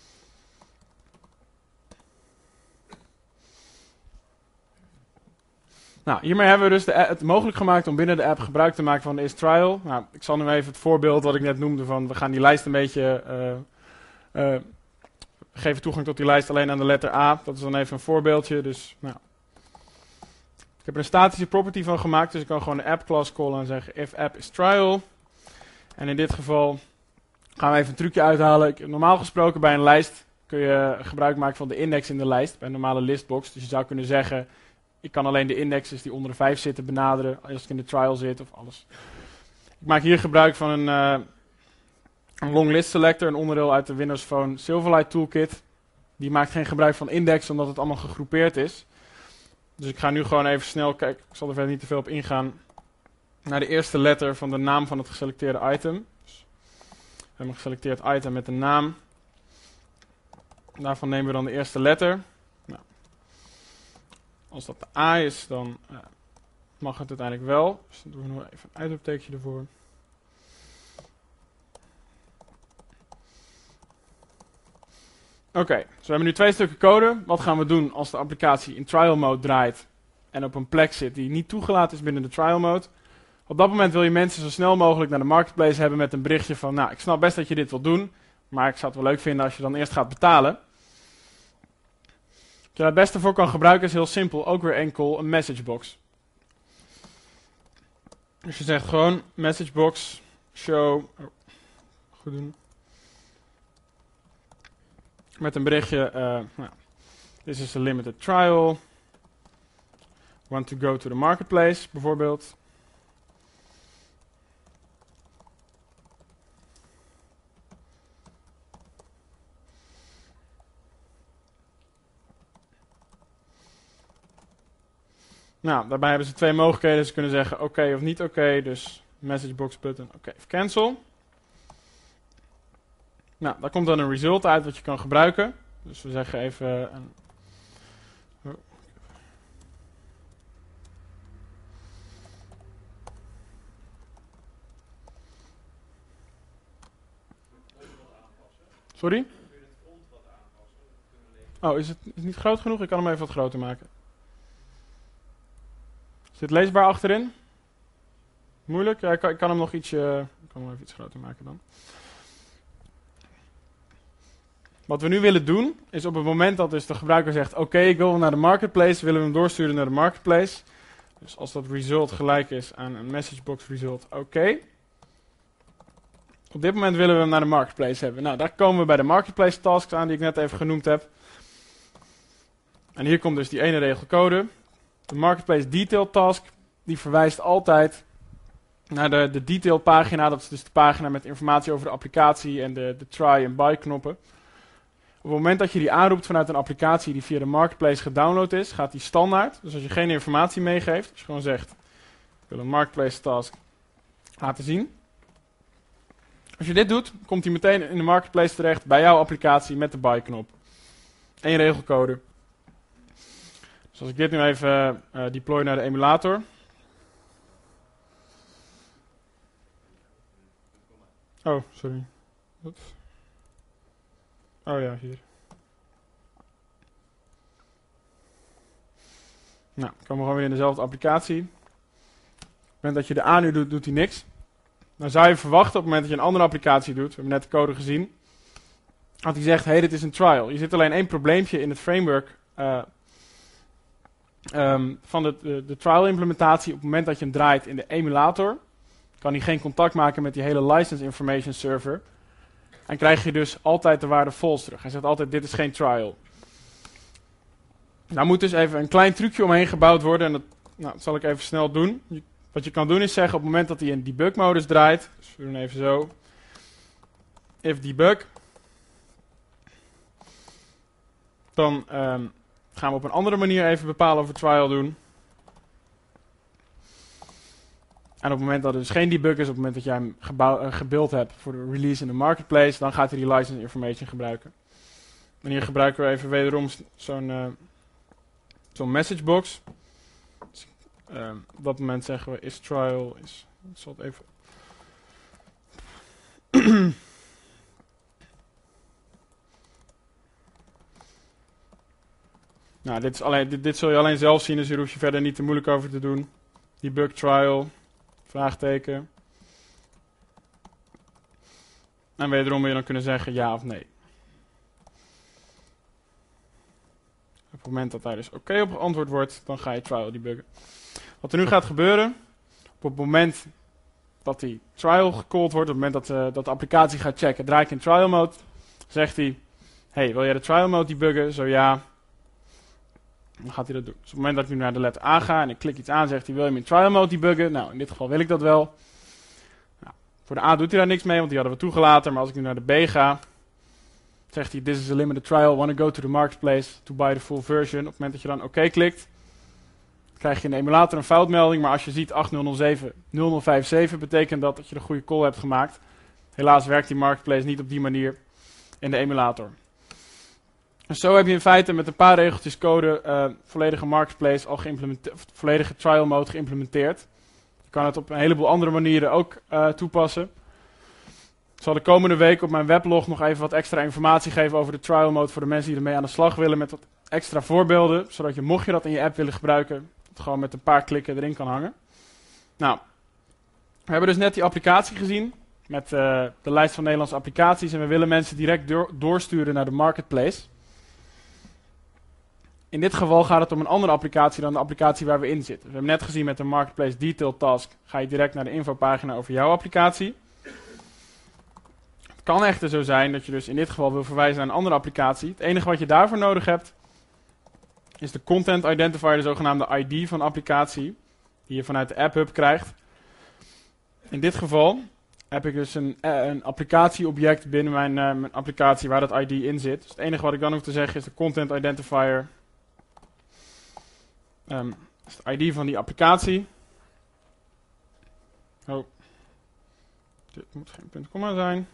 Nou, hiermee hebben we dus de, het mogelijk gemaakt om binnen de app gebruik te maken van de isTrial. Nou, ik zal nu even het voorbeeld wat ik net noemde van, we gaan die lijst een beetje, uh, uh, we geven toegang tot die lijst alleen aan de letter A. Dat is dan even een voorbeeldje, dus nou. Ik heb er een statische property van gemaakt, dus ik kan gewoon de app class callen en zeggen if app is trial. En in dit geval gaan we even een trucje uithalen. Ik, normaal gesproken bij een lijst kun je gebruik maken van de index in de lijst, bij een normale listbox. Dus je zou kunnen zeggen, ik kan alleen de indexes die onder de vijf zitten benaderen als ik in de trial zit of alles. Ik maak hier gebruik van een, uh, een long list selector, een onderdeel uit de Windows Phone Silverlight Toolkit. Die maakt geen gebruik van index omdat het allemaal gegroepeerd is. Dus ik ga nu gewoon even snel kijken, ik zal er verder niet te veel op ingaan, naar de eerste letter van de naam van het geselecteerde item. Dus we hebben een geselecteerd item met een naam. Daarvan nemen we dan de eerste letter. Nou, als dat de A is, dan uh, mag het uiteindelijk wel. Dus dan doen we nog even een uitroeptekentje ervoor. Oké, okay, dus we hebben nu twee stukken code. Wat gaan we doen als de applicatie in trial mode draait en op een plek zit die niet toegelaten is binnen de trial mode? Op dat moment wil je mensen zo snel mogelijk naar de marketplace hebben met een berichtje van, nou, ik snap best dat je dit wilt doen, maar ik zou het wel leuk vinden als je dan eerst gaat betalen. Wat je daar het beste voor kan gebruiken is heel simpel, ook weer enkel een messagebox. Dus je zegt gewoon messagebox show, oh, goed doen. Met een berichtje, uh, nou, this is a limited trial, want to go to the marketplace bijvoorbeeld. Nou, daarbij hebben ze twee mogelijkheden. Ze kunnen zeggen oké okay of niet oké. Okay, dus messagebox button oké okay, of cancel. Nou, daar komt dan een result uit wat je kan gebruiken. Dus we zeggen even een... Oh. Sorry? Oh, is het, is het niet groot genoeg? Ik kan hem even wat groter maken. Is dit leesbaar achterin? Moeilijk? Ja, ik kan, ik kan hem nog ietsje... Ik kan hem even iets groter maken dan. Wat we nu willen doen, is op het moment dat dus de gebruiker zegt, oké, okay, ik wil naar de marketplace, willen we hem doorsturen naar de marketplace. Dus als dat result gelijk is aan een messagebox result, oké. Okay. Op dit moment willen we hem naar de marketplace hebben. Nou, daar komen we bij de marketplace tasks aan die ik net even genoemd heb. En hier komt dus die ene regel code. De marketplace detail task, die verwijst altijd naar de, de detail pagina. Dat is dus de pagina met informatie over de applicatie en de, de try en buy knoppen. Op het moment dat je die aanroept vanuit een applicatie die via de marketplace gedownload is, gaat die standaard. Dus als je geen informatie meegeeft, als je gewoon zegt, ik wil een marketplace task laten zien. Als je dit doet, komt hij meteen in de marketplace terecht bij jouw applicatie met de buy knop. Eén regelcode. Dus als ik dit nu even uh, deploy naar de emulator. Oh, sorry. Wat? Oh ja, hier. Nou, komen we gewoon weer in dezelfde applicatie. Op het moment dat je de A nu doet, doet hij niks. Dan zou je verwachten op het moment dat je een andere applicatie doet, we hebben net de code gezien, dat hij zegt, hey, dit is een trial. Je zit alleen één probleempje in het framework uh, um, van de, de, de trial implementatie. Op het moment dat je hem draait in de emulator, kan hij geen contact maken met die hele license information server. En krijg je dus altijd de waarde false terug. Hij zegt altijd, dit is geen trial. Daar moet dus even een klein trucje omheen gebouwd worden. En dat, nou, dat zal ik even snel doen. Je, wat je kan doen is zeggen, op het moment dat hij in debug modus draait. Dus we doen even zo. If debug. Dan um, gaan we op een andere manier even bepalen of we trial doen. En op het moment dat er dus geen debug is, op het moment dat jij hem gebouw, uh, gebuild hebt voor de release in de marketplace, dan gaat hij die license information gebruiken. En hier gebruiken we even wederom zo'n uh, zo'n message box. Dus, uh, op dat moment zeggen we is trial, is, ik zal het even... nou, dit, is alleen, dit, dit zul je alleen zelf zien, dus hier hoef je verder niet te moeilijk over te doen. Debug trial, vraagteken. En wederom wil je dan kunnen zeggen ja of nee. Op het moment dat daar dus oké okay op geantwoord wordt, dan ga je trial debuggen. Wat er nu gaat gebeuren, op het moment dat die trial gecalled wordt, op het moment dat, uh, dat de applicatie gaat checken, draai ik in trial mode, zegt hij, hey, wil jij de trial mode debuggen? Zo ja. Dan gaat hij dat doen. Dus op het moment dat ik nu naar de letter A ga en ik klik iets aan, zegt hij, wil je hem in trial mode debuggen? Nou, in dit geval wil ik dat wel. Nou, voor de A doet hij daar niks mee, want die hadden we toegelaten. Maar als ik nu naar de B ga, zegt hij, this is a limited trial, wanna go to the marketplace to buy the full version. Op het moment dat je dan oké okay klikt, krijg je in de emulator een foutmelding. Maar als je ziet acht nul nul zeven nul nul vijf zeven, betekent dat dat je de goede call hebt gemaakt. Helaas werkt die marketplace niet op die manier in de emulator. En zo heb je in feite met een paar regeltjes code uh, volledige marketplace al geïmplementeerd, volledige trial mode geïmplementeerd. Je kan het op een heleboel andere manieren ook uh, toepassen. Ik zal de komende week op mijn weblog nog even wat extra informatie geven over de trial mode voor de mensen die ermee aan de slag willen met wat extra voorbeelden, zodat je, mocht je dat in je app willen gebruiken, het gewoon met een paar klikken erin kan hangen. Nou, we hebben dus net die applicatie gezien met uh, de lijst van Nederlandse applicaties en we willen mensen direct door, doorsturen naar de marketplace. In dit geval gaat het om een andere applicatie dan de applicatie waar we in zitten. We hebben net gezien met de Marketplace Detail Task ga je direct naar de infopagina over jouw applicatie. Het kan echter zo zijn dat je dus in dit geval wil verwijzen naar een andere applicatie. Het enige wat je daarvoor nodig hebt is de Content Identifier, de zogenaamde I D van de applicatie, die je vanuit de App Hub krijgt. In dit geval heb ik dus een, een applicatieobject binnen mijn, uh, mijn applicatie waar dat I D in zit. Dus het enige wat ik dan hoef te zeggen is de Content Identifier. Um, dat is de I D van die applicatie. Oh. Dit moet geen punt komma zijn.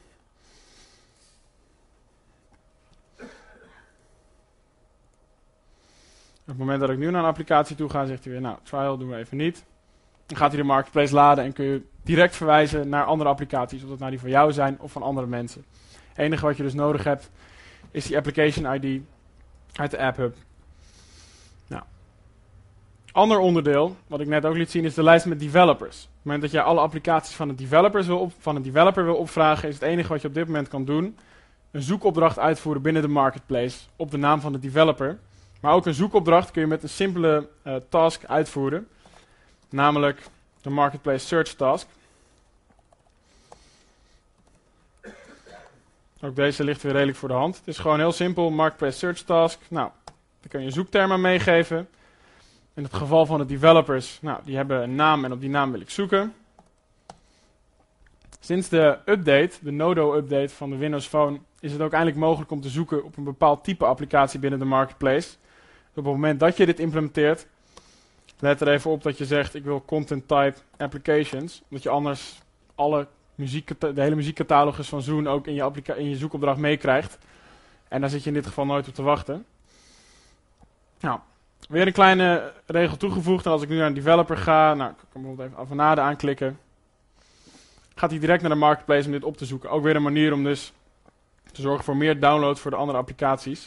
Op het moment dat ik nu naar een applicatie toe ga, zegt hij weer, nou, trial doen we even niet. Dan gaat hij de marketplace laden en kun je direct verwijzen naar andere applicaties, of dat nou die van jou zijn of van andere mensen. Het enige wat je dus nodig hebt, is die application I D uit de App Hub. Nou. Ander onderdeel, wat ik net ook liet zien, is de lijst met developers. Op het moment dat jij alle applicaties van een, developers wil op, van een developer wil opvragen, is het enige wat je op dit moment kan doen, een zoekopdracht uitvoeren binnen de marketplace op de naam van de developer. Maar ook een zoekopdracht kun je met een simpele uh, task uitvoeren, namelijk de Marketplace Search Task. Ook deze ligt weer redelijk voor de hand. Het is gewoon heel simpel, Marketplace Search Task. Nou, dan kun je een zoekterm aan meegeven. In het geval van de developers, nou, die hebben een naam en op die naam wil ik zoeken. Sinds de update, de Nodo-update van de Windows Phone, is het ook eindelijk mogelijk om te zoeken op een bepaald type applicatie binnen de Marketplace. Op het moment dat je dit implementeert, let er even op dat je zegt, ik wil content type applications. Omdat je anders alle muziek, de hele muziekcatalogus van Zoom ook in je, applica- in je zoekopdracht meekrijgt. En daar zit je in dit geval nooit op te wachten. Nou, weer een kleine regel toegevoegd. En als ik nu naar een developer ga, nou, ik kan bijvoorbeeld even Avanade aanklikken. Gaat hij direct naar de Marketplace om dit op te zoeken. Ook weer een manier om dus te zorgen voor meer download voor de andere applicaties.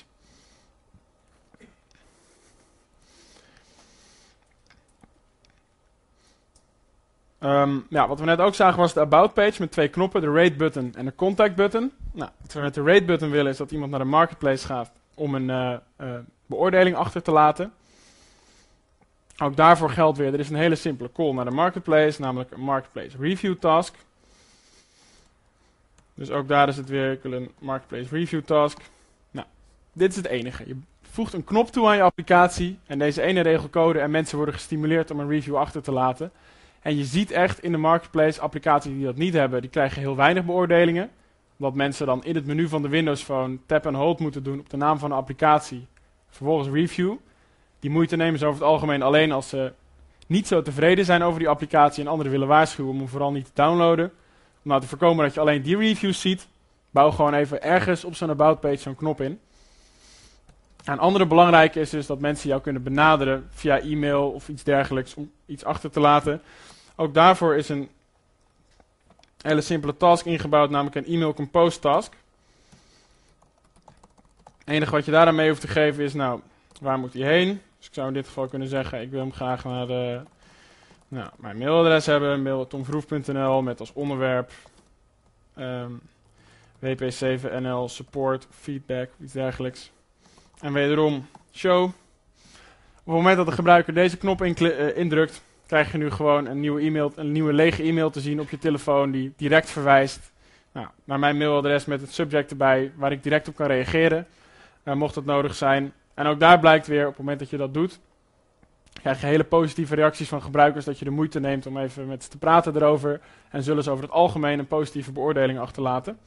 Um, ja, wat we net ook zagen was de About page met twee knoppen, de Rate button en de Contact button. Nou, wat we met de Rate button willen is dat iemand naar de Marketplace gaat om een uh, uh, beoordeling achter te laten. Ook daarvoor geldt weer, er is een hele simpele call naar de Marketplace, namelijk een Marketplace Review Task. Dus ook daar is het weer, ik wil een Marketplace Review Task. Nou, dit is het enige. Je voegt een knop toe aan je applicatie en deze ene regelcode en mensen worden gestimuleerd om een review achter te laten. En je ziet echt in de Marketplace applicaties die dat niet hebben, die krijgen heel weinig beoordelingen. Omdat mensen dan in het menu van de Windows Phone tap en hold moeten doen op de naam van de applicatie. Vervolgens review. Die moeite nemen ze over het algemeen alleen als ze niet zo tevreden zijn over die applicatie en anderen willen waarschuwen om hem vooral niet te downloaden. Om nou te voorkomen dat je alleen die reviews ziet, bouw gewoon even ergens op zo'n about page zo'n knop in. Een andere belangrijke is dus dat mensen jou kunnen benaderen via e-mail of iets dergelijks om iets achter te laten. Ook daarvoor is een hele simpele task ingebouwd, namelijk een e-mail compose task. Het enige wat je daar aan mee hoeft te geven is, nou, waar moet hij heen? Dus ik zou in dit geval kunnen zeggen, ik wil hem graag naar de, nou, mijn mailadres hebben, mail tomvroef punt n l met als onderwerp um, W P zeven N L support, feedback, iets dergelijks. En wederom show. Op het moment dat de gebruiker deze knop uh, indrukt, krijg je nu gewoon een nieuwe, e-mail, een nieuwe lege e-mail te zien op je telefoon die direct verwijst nou, naar mijn mailadres met het subject erbij waar ik direct op kan reageren, uh, mocht dat nodig zijn. En ook daar blijkt weer, op het moment dat je dat doet, krijg je hele positieve reacties van gebruikers dat je de moeite neemt om even met ze te praten erover en zullen ze over het algemeen een positieve beoordeling achterlaten.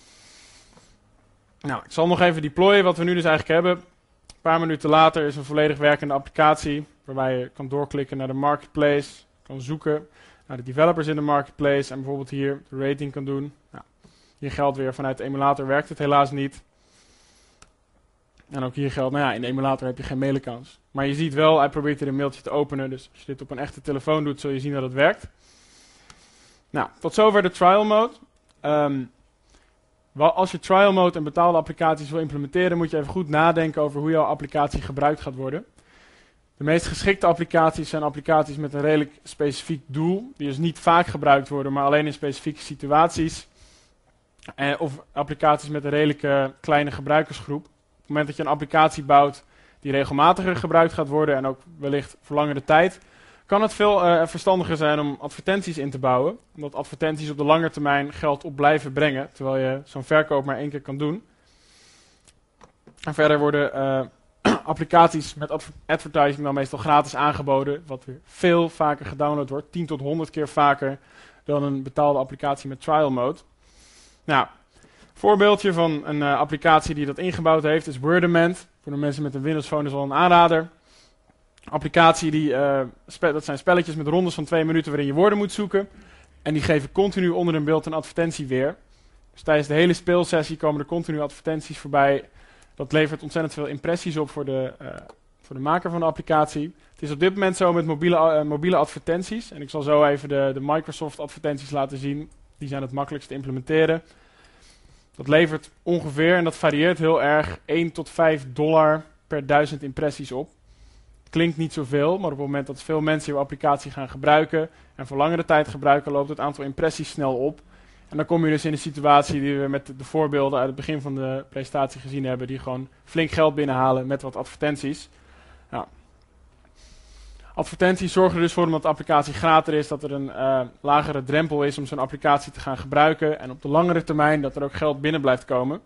Nou, ik zal nog even deployen wat we nu dus eigenlijk hebben. Een paar minuten later is een volledig werkende applicatie waarbij je kan doorklikken naar de marketplace, kan zoeken naar de developers in de marketplace en bijvoorbeeld hier de rating kan doen. Nou, hier geldt weer, vanuit de emulator werkt het helaas niet. En ook hier geldt, nou ja, in de emulator heb je geen mailaccounts. Maar je ziet wel, hij probeert hier een mailtje te openen, dus als je dit op een echte telefoon doet, zul je zien dat het werkt. Nou, tot zover de trial mode. Um, Als je trial mode en betaalde applicaties wil implementeren, moet je even goed nadenken over hoe jouw applicatie gebruikt gaat worden. De meest geschikte applicaties zijn applicaties met een redelijk specifiek doel, die dus niet vaak gebruikt worden, maar alleen in specifieke situaties. Eh, of applicaties met een redelijke kleine gebruikersgroep. Op het moment dat je een applicatie bouwt die regelmatiger gebruikt gaat worden en ook wellicht voor langere tijd, kan het veel uh, verstandiger zijn om advertenties in te bouwen. Omdat advertenties op de lange termijn geld op blijven brengen. Terwijl je zo'n verkoop maar één keer kan doen. En verder worden uh, applicaties met adver advertising dan meestal gratis aangeboden. Wat weer veel vaker gedownload wordt. tien tot honderd keer vaker dan een betaalde applicatie met trial mode. Nou, voorbeeldje van een uh, applicatie die dat ingebouwd heeft is Wordament. Voor de mensen met een Windows Phone is wel een aanrader. Applicatie, die, uh, dat zijn spelletjes met rondes van twee minuten waarin je woorden moet zoeken. En die geven continu onder een beeld een advertentie weer. Dus tijdens de hele speelsessie komen er continu advertenties voorbij. Dat levert ontzettend veel impressies op voor de, uh, voor de maker van de applicatie. Het is op dit moment zo met mobiele, uh, mobiele advertenties. En ik zal zo even de, de Microsoft advertenties laten zien. Die zijn het makkelijkst te implementeren. Dat levert ongeveer, en dat varieert heel erg, één tot vijf dollar per duizend impressies op. Klinkt niet zoveel, maar op het moment dat veel mensen jouw applicatie gaan gebruiken en voor langere tijd gebruiken, loopt het aantal impressies snel op. En dan kom je dus in een situatie die we met de voorbeelden uit het begin van de presentatie gezien hebben, die gewoon flink geld binnenhalen met wat advertenties. Nou, advertenties zorgen er dus voor, omdat de applicatie gratis is, dat er een uh, lagere drempel is om zo'n applicatie te gaan gebruiken. En op de langere termijn dat er ook geld binnen blijft komen.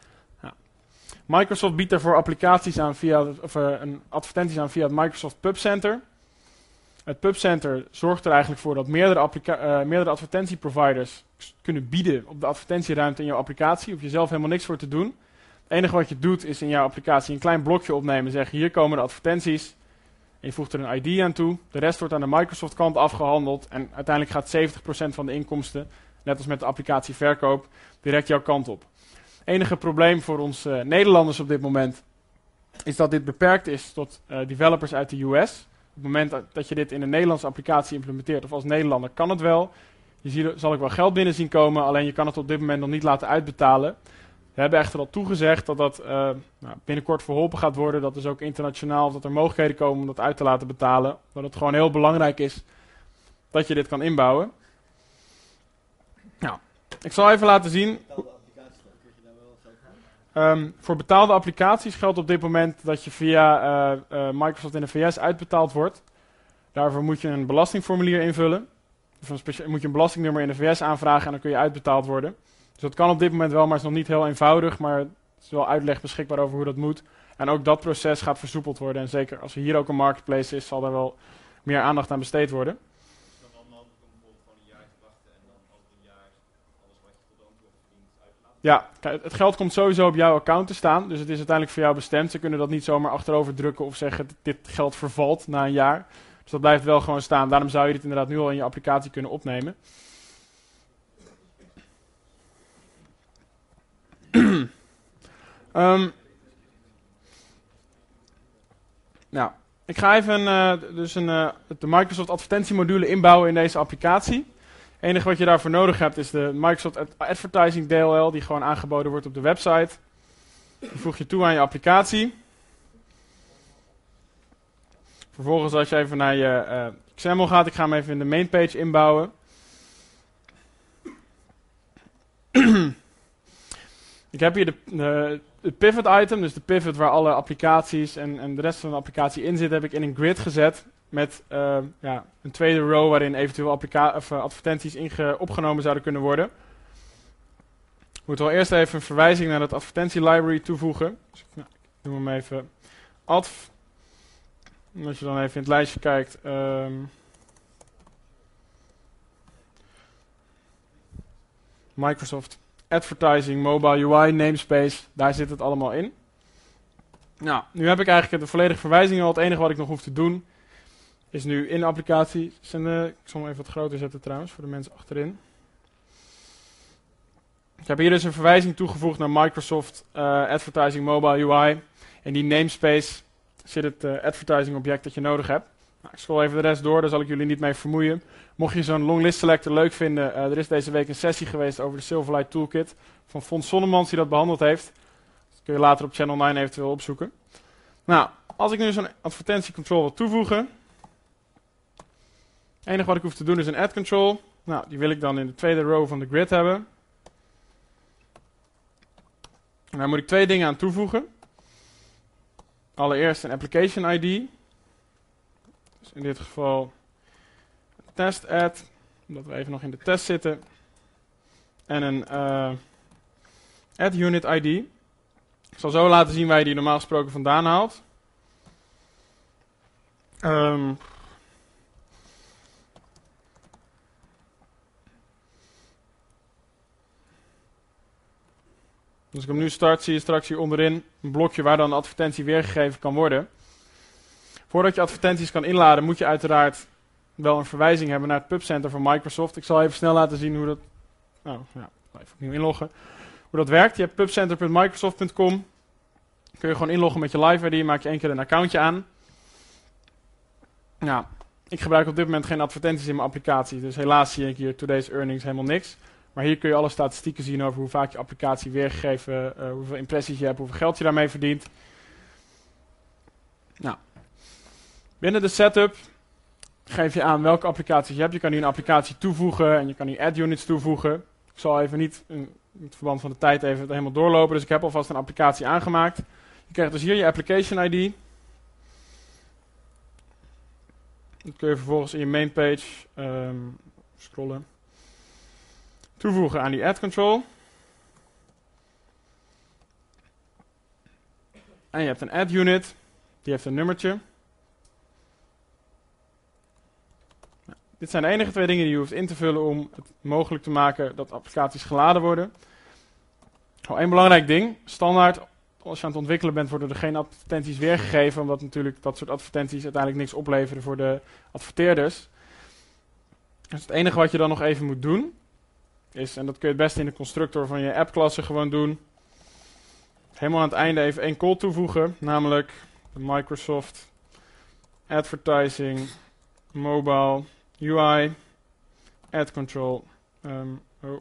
Microsoft biedt daarvoor applicaties aan via, of, uh, een advertenties aan via het Microsoft Pub Center. Het Pub Center zorgt er eigenlijk voor dat meerdere, uh, meerdere advertentieproviders kunnen bieden op de advertentieruimte in jouw applicatie. Hoef je zelf helemaal niks voor te doen. Het enige wat je doet is in jouw applicatie een klein blokje opnemen. Zeggen hier komen de advertenties. En je voegt er een I D aan toe. De rest wordt aan de Microsoft kant afgehandeld. En uiteindelijk gaat zeventig procent van de inkomsten, net als met de applicatieverkoop, direct jouw kant op. Het enige probleem voor ons uh, Nederlanders op dit moment is dat dit beperkt is tot uh, developers uit de U S. Op het moment dat, dat je dit in een Nederlandse applicatie implementeert, of als Nederlander, kan het wel. Je ziet, zal ook wel geld binnen zien komen, alleen je kan het op dit moment nog niet laten uitbetalen. We hebben echter al toegezegd dat dat uh, nou, binnenkort verholpen gaat worden. Dat is ook internationaal, dat er mogelijkheden komen om dat uit te laten betalen. Dat het gewoon heel belangrijk is dat je dit kan inbouwen. Nou, ik zal even laten zien. Um, voor betaalde applicaties geldt op dit moment dat je via uh, uh, Microsoft in de V S uitbetaald wordt. Daarvoor moet je een belastingformulier invullen. Dus een specia- moet je een belastingnummer in de V S aanvragen en dan kun je uitbetaald worden. Dus dat kan op dit moment wel, maar is nog niet heel eenvoudig. Maar er is wel uitleg beschikbaar over hoe dat moet. En ook dat proces gaat versoepeld worden. En zeker als er hier ook een marketplace is, zal daar wel meer aandacht aan besteed worden. Is het dan wel mogelijk om bijvoorbeeld gewoon een jaar te wachten en dan over een jaar alles wat je tot dan toe hebt verdiend uit te laten ja, kijk, het geld komt sowieso op jouw account te staan. Dus het is uiteindelijk voor jou bestemd. Ze kunnen dat niet zomaar achterover drukken of zeggen dit geld vervalt na een jaar. Dus dat blijft wel gewoon staan. Daarom zou je dit inderdaad nu al in je applicatie kunnen opnemen. um, nou, ik ga even uh, dus een, uh, de Microsoft advertentiemodule inbouwen in deze applicatie. Het enige wat je daarvoor nodig hebt is de Microsoft Advertising D L L, die gewoon aangeboden wordt op de website. Die voeg je toe aan je applicatie. Vervolgens als je even naar je uh, X M L gaat, ik ga hem even in de main page inbouwen. Ik heb hier de, de, de pivot item, dus de pivot waar alle applicaties en, en de rest van de applicatie in zit, heb ik in een grid gezet. Met uh, ja, een tweede row waarin eventueel applica- of, uh, advertenties inge- opgenomen zouden kunnen worden. We moeten wel eerst even een verwijzing naar het advertentie-library toevoegen. Dus nou, ik doe hem even adv. En als je dan even in het lijstje kijkt. Um, Microsoft Advertising Mobile U I Namespace, daar zit het allemaal in. Nou, nu heb ik eigenlijk de volledige verwijzing al. Het enige wat ik nog hoef te doen is nu in de applicatie. Uh, ik zal hem even wat groter zetten trouwens, voor de mensen achterin. Ik heb hier dus een verwijzing toegevoegd naar Microsoft uh, Advertising Mobile U I. In die namespace zit het uh, advertising object dat je nodig hebt. Nou, ik scroll even de rest door, daar zal ik jullie niet mee vermoeien. Mocht je zo'n longlist selector leuk vinden, uh, er is deze week een sessie geweest over de Silverlight Toolkit van Fons Sonnemans die dat behandeld heeft. Dat kun je later op Channel nine eventueel opzoeken. Nou, als ik nu zo'n advertentiecontrol wil toevoegen. Het enige wat ik hoef te doen is een add control. Nou, die wil ik dan in de tweede row van de grid hebben. En daar moet ik twee dingen aan toevoegen. Allereerst een application I D. Dus in dit geval test add, omdat we even nog in de test zitten. En een uh, add unit I D. Ik zal zo laten zien waar je die normaal gesproken vandaan haalt. Um, Als ik hem nu start, zie je straks hier onderin een blokje waar dan de advertentie weergegeven kan worden. Voordat je advertenties kan inladen, moet je uiteraard wel een verwijzing hebben naar het pubcenter van Microsoft. Ik zal even snel laten zien hoe dat... Nou, ja, even opnieuw inloggen. Hoe dat werkt. Je hebt pubcenter punt microsoft punt com. Kun je gewoon inloggen met je live I D. Maak je één keer een accountje aan. Nou, ik gebruik op dit moment geen advertenties in mijn applicatie. Dus helaas zie ik hier Today's Earnings helemaal niks. Maar hier kun je alle statistieken zien over hoe vaak je applicatie weergegeven, uh, hoeveel impressies je hebt, hoeveel geld je daarmee verdient. Nou, binnen de setup geef je aan welke applicaties je hebt. Je kan hier een applicatie toevoegen en je kan hier add units toevoegen. Ik zal even niet in het verband van de tijd even helemaal doorlopen, dus ik heb alvast een applicatie aangemaakt. Je krijgt dus hier je application I D. Dat kun je vervolgens in je main page um, scrollen. Toevoegen aan die add control. En je hebt een add unit. Die heeft een nummertje. Nou, dit zijn de enige twee dingen die je hoeft in te vullen om het mogelijk te maken dat applicaties geladen worden. Oh, één belangrijk ding. Standaard, als je aan het ontwikkelen bent, worden er geen advertenties weergegeven. Omdat natuurlijk dat soort advertenties uiteindelijk niks opleveren voor de adverteerders. Dus het enige wat je dan nog even moet doen is, en dat kun je het beste in de constructor van je app-klasse gewoon doen, helemaal aan het einde even één call toevoegen, namelijk de Microsoft Advertising Mobile U I Add Control um, oh.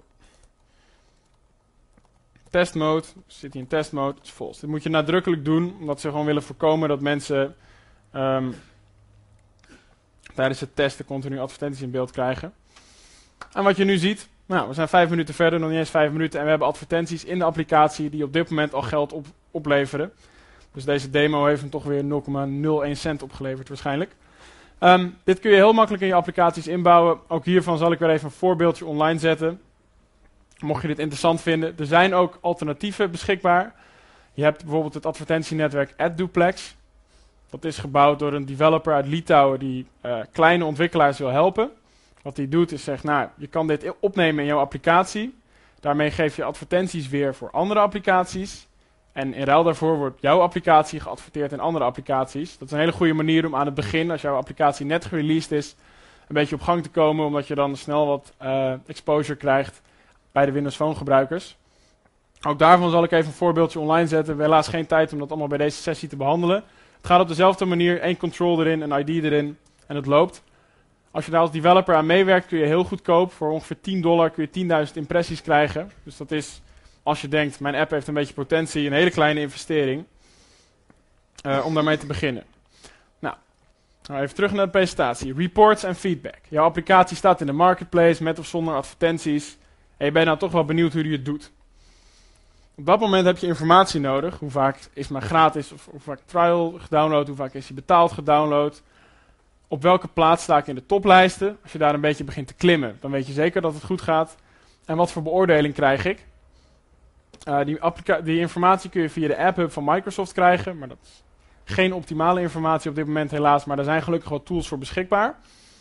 Test mode, zit hier in test mode, het is false. Dit moet je nadrukkelijk doen, omdat ze gewoon willen voorkomen dat mensen um, tijdens het testen continu advertenties in beeld krijgen. En wat je nu ziet, nou, we zijn vijf minuten verder, nog niet eens vijf minuten. En we hebben advertenties in de applicatie die op dit moment al geld op, opleveren. Dus deze demo heeft hem toch weer nul komma nul één cent opgeleverd waarschijnlijk. Um, dit kun je heel makkelijk in je applicaties inbouwen. Ook hiervan zal ik weer even een voorbeeldje online zetten. Mocht je dit interessant vinden. Er zijn ook alternatieven beschikbaar. Je hebt bijvoorbeeld het advertentienetwerk AdDuplex. Dat is gebouwd door een developer uit Litouwen die uh, kleine ontwikkelaars wil helpen. Wat hij doet is zegt, nou, je kan dit opnemen in jouw applicatie. Daarmee geef je advertenties weer voor andere applicaties. En in ruil daarvoor wordt jouw applicatie geadverteerd in andere applicaties. Dat is een hele goede manier om aan het begin, als jouw applicatie net gereleased is, een beetje op gang te komen, omdat je dan snel wat uh, exposure krijgt bij de Windows Phone gebruikers. Ook daarvan zal ik even een voorbeeldje online zetten. We hebben helaas geen tijd om dat allemaal bij deze sessie te behandelen. Het gaat op dezelfde manier, één control erin, een I D erin en het loopt. Als je daar als developer aan meewerkt, kun je heel goedkoop, voor ongeveer tien dollar kun je tienduizend impressies krijgen. Dus dat is, als je denkt, mijn app heeft een beetje potentie, een hele kleine investering uh, om daarmee te beginnen. Nou, nou, even terug naar de presentatie. Reports en feedback. Jouw applicatie staat in de marketplace met of zonder advertenties. En je bent nou toch wel benieuwd hoe die het doet. Op dat moment heb je informatie nodig. Hoe vaak is mijn gratis of hoe vaak trial gedownload, hoe vaak is hij betaald gedownload. Op welke plaats sta ik in de toplijsten? Als je daar een beetje begint te klimmen, dan weet je zeker dat het goed gaat. En wat voor beoordeling krijg ik? Uh, die, die informatie kun je via de App Hub van Microsoft krijgen, maar dat is geen optimale informatie op dit moment helaas, maar er zijn gelukkig wat tools voor beschikbaar.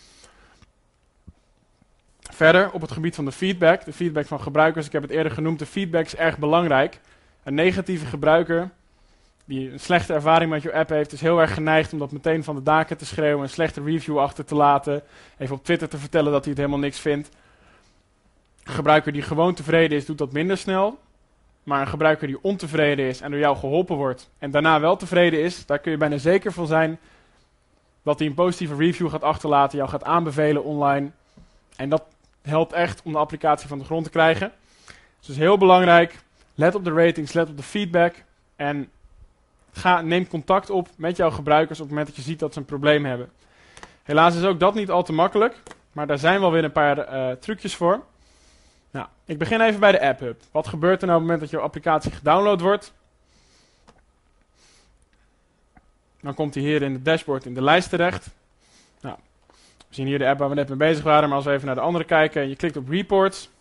Verder, op het gebied van de feedback, de feedback van gebruikers, ik heb het eerder genoemd, de feedback is erg belangrijk. Een negatieve gebruiker die een slechte ervaring met je app heeft, is heel erg geneigd om dat meteen van de daken te schreeuwen, een slechte review achter te laten, even op Twitter te vertellen dat hij het helemaal niks vindt. Een gebruiker die gewoon tevreden is, doet dat minder snel. Maar een gebruiker die ontevreden is en door jou geholpen wordt en daarna wel tevreden is, daar kun je bijna zeker van zijn dat hij een positieve review gaat achterlaten, jou gaat aanbevelen online. En dat helpt echt om de applicatie van de grond te krijgen. Dus het is heel belangrijk, let op de ratings, let op de feedback en ga, neem contact op met jouw gebruikers op het moment dat je ziet dat ze een probleem hebben. Helaas is ook dat niet al te makkelijk, maar daar zijn wel weer een paar uh, trucjes voor. Nou, ik begin even bij de App Hub. Wat gebeurt er nou op het moment dat jouw applicatie gedownload wordt? Dan komt hij hier in het dashboard in de lijst terecht. Nou, we zien hier de app waar we net mee bezig waren, maar als we even naar de andere kijken en je klikt op Reports,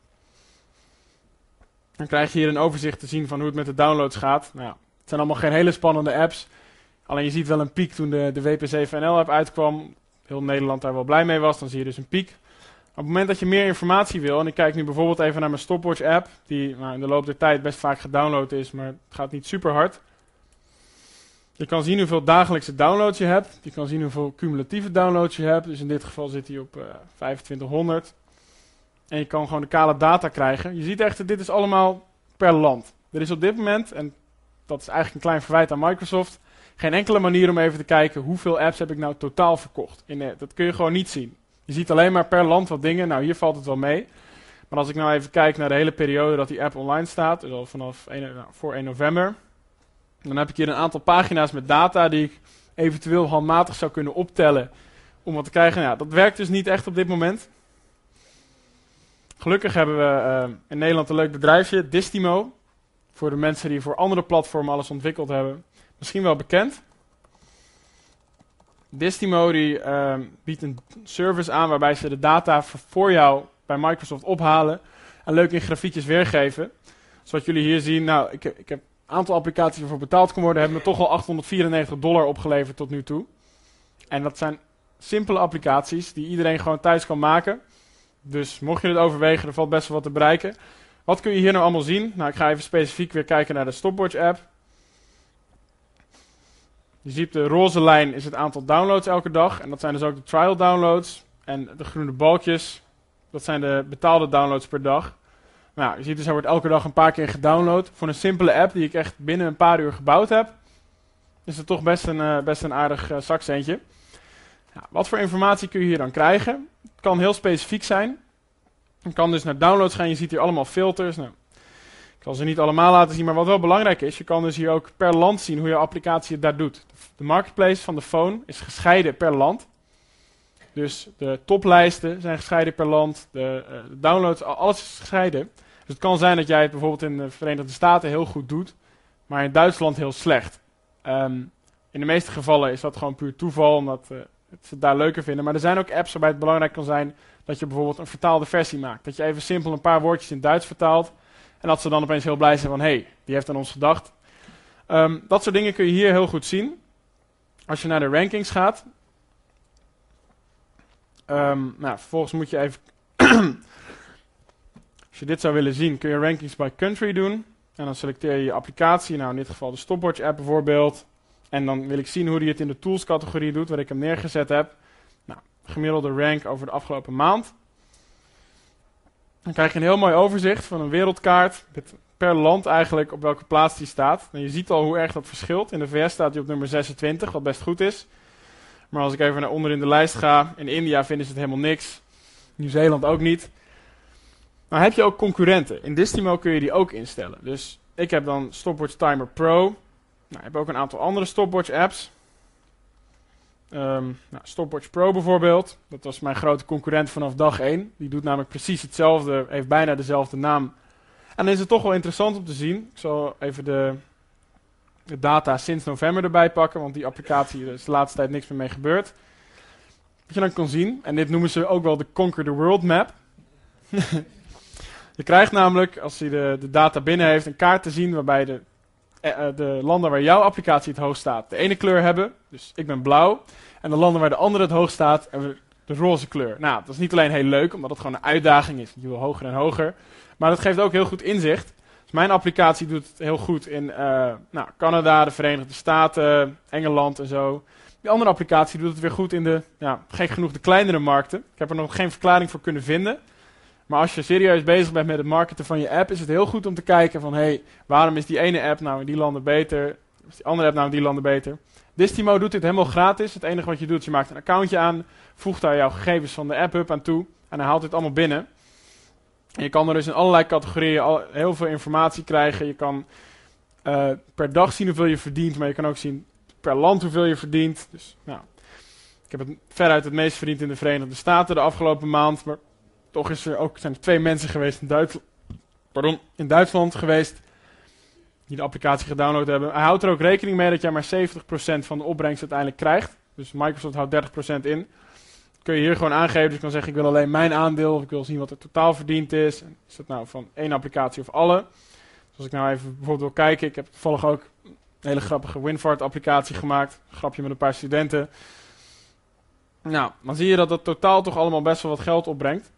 dan krijg je hier een overzicht te zien van hoe het met de downloads gaat. Nou, het zijn allemaal geen hele spannende apps. Alleen je ziet wel een piek toen de, de W P C V N L app uitkwam. Heel Nederland daar wel blij mee was, dan zie je dus een piek. Op het moment dat je meer informatie wil, en ik kijk nu bijvoorbeeld even naar mijn Stopwatch app, die nou, in de loop der tijd best vaak gedownload is, maar het gaat niet super hard. Je kan zien hoeveel dagelijkse downloads je hebt. Je kan zien hoeveel cumulatieve downloads je hebt. Dus in dit geval zit hij op uh, vijfentwintighonderd. En je kan gewoon de kale data krijgen. Je ziet echt, dit is allemaal per land. Er is op dit moment, en dat is eigenlijk een klein verwijt aan Microsoft, geen enkele manier om even te kijken hoeveel apps heb ik nou totaal verkocht. In, uh, dat kun je gewoon niet zien. Je ziet alleen maar per land wat dingen. Nou, hier valt het wel mee. Maar als ik nou even kijk naar de hele periode dat die app online staat, dus al vanaf een, nou, voor één november, dan heb ik hier een aantal pagina's met data die ik eventueel handmatig zou kunnen optellen om wat te krijgen. Nou, dat werkt dus niet echt op dit moment. Gelukkig hebben we uh, in Nederland een leuk bedrijfje, Distimo. Voor de mensen die voor andere platformen alles ontwikkeld hebben. Misschien wel bekend. Distimo die, uh, biedt een service aan waarbij ze de data voor jou bij Microsoft ophalen en leuk in grafiekjes weergeven. Zoals jullie hier zien, nou, ik, ik heb een aantal applicaties waarvoor betaald kon worden, hebben me toch al achthonderdvierennegentig dollar opgeleverd tot nu toe. En dat zijn simpele applicaties die iedereen gewoon thuis kan maken. Dus mocht je het overwegen, er valt best wel wat te bereiken. Wat kun je hier nou allemaal zien? Nou, ik ga even specifiek weer kijken naar de Stopwatch app. Je ziet de roze lijn is het aantal downloads elke dag. En dat zijn dus ook de trial downloads. En de groene balkjes, dat zijn de betaalde downloads per dag. Nou, je ziet dus, hij wordt elke dag een paar keer gedownload. Voor een simpele app die ik echt binnen een paar uur gebouwd heb, is het toch best een, uh, best een aardig uh, zakcentje. Nou, wat voor informatie kun je hier dan krijgen? Het kan heel specifiek zijn. Je kan dus naar downloads gaan. Je ziet hier allemaal filters. Nou, ik zal ze niet allemaal laten zien, maar wat wel belangrijk is, je kan dus hier ook per land zien hoe je applicatie het daar doet. De marketplace van de phone is gescheiden per land. Dus de toplijsten zijn gescheiden per land. De, uh, de downloads, alles is gescheiden. Dus het kan zijn dat jij het bijvoorbeeld in de Verenigde Staten heel goed doet, maar in Duitsland heel slecht. Um, in de meeste gevallen is dat gewoon puur toeval, omdat uh, ze het daar leuker vinden. Maar er zijn ook apps waarbij het belangrijk kan zijn dat je bijvoorbeeld een vertaalde versie maakt. Dat je even simpel een paar woordjes in Duits vertaalt. En dat ze dan opeens heel blij zijn van, hé, hey, die heeft aan ons gedacht. Um, dat soort dingen kun je hier heel goed zien. Als je naar de rankings gaat. Um, nou, vervolgens moet je even... Als je dit zou willen zien, kun je rankings by country doen. En dan selecteer je je applicatie, nou in dit geval de Stopwatch app bijvoorbeeld. En dan wil ik zien hoe die het in de tools categorie doet, waar ik hem neergezet heb. Nou, gemiddelde rank over de afgelopen maand. Dan krijg je een heel mooi overzicht van een wereldkaart, met per land eigenlijk op welke plaats die staat. En je ziet al hoe erg dat verschilt. In de V S staat hij op nummer zesentwintig, wat best goed is. Maar als ik even naar onder in de lijst ga, in India vinden ze het helemaal niks. Nieuw-Zeeland ook niet. Nou heb je ook concurrenten. In Distimo kun je die ook instellen. Dus ik heb dan Stopwatch Timer Pro. Nou, ik heb ook een aantal andere Stopwatch apps. Um, nou, Stopwatch Pro bijvoorbeeld. Dat was mijn grote concurrent vanaf dag één. Die doet namelijk precies hetzelfde, heeft bijna dezelfde naam. En dan is het toch wel interessant om te zien. Ik zal even de, de data sinds november erbij pakken, want die applicatie, er is de laatste tijd niks meer mee gebeurd. Wat je dan kan zien, en dit noemen ze ook wel de Conquer the World Map. Je krijgt namelijk, als hij de, de data binnen heeft, een kaart te zien waarbij de, eh, de landen waar jouw applicatie het hoogst staat de ene kleur hebben. Dus ik ben blauw. En de landen waar de andere het hoogst staat hebben we de roze kleur. Nou, dat is niet alleen heel leuk, omdat het gewoon een uitdaging is. Je wil hoger en hoger. Maar dat geeft ook heel goed inzicht. Dus mijn applicatie doet het heel goed in uh, nou, Canada, de Verenigde Staten, Engeland en zo. Die andere applicatie doet het weer goed in de, ja, gek genoeg, de kleinere markten. Ik heb er nog geen verklaring voor kunnen vinden. Maar als je serieus bezig bent met het marketen van je app, is het heel goed om te kijken van, hé, hey, waarom is die ene app nou in die landen beter? Is die andere app nou in die landen beter? Distimo doet dit helemaal gratis. Het enige wat je doet, is je maakt een accountje aan, voegt daar jouw gegevens van de AppHub aan toe en hij haalt dit allemaal binnen. En je kan er dus in allerlei categorieën al heel veel informatie krijgen. Je kan uh, per dag zien hoeveel je verdient, maar je kan ook zien per land hoeveel je verdient. Dus, nou, ik heb het veruit het meest verdiend in de Verenigde Staten de afgelopen maand, maar toch is er ook, zijn er twee mensen geweest in, Duits, pardon, in Duitsland geweest die de applicatie gedownload hebben. Hij houdt er ook rekening mee dat jij maar zeventig procent van de opbrengst uiteindelijk krijgt. Dus Microsoft houdt dertig procent in. Kun je hier gewoon aangeven. Dus je kan zeggen, ik wil alleen mijn aandeel. Of ik wil zien wat er totaal verdiend is. En is dat nou van één applicatie of alle? Dus als ik nou even bijvoorbeeld wil kijken. Ik heb toevallig ook een hele grappige Winfart applicatie gemaakt. Een grapje met een paar studenten. Nou, dan zie je dat dat totaal toch allemaal best wel wat geld opbrengt.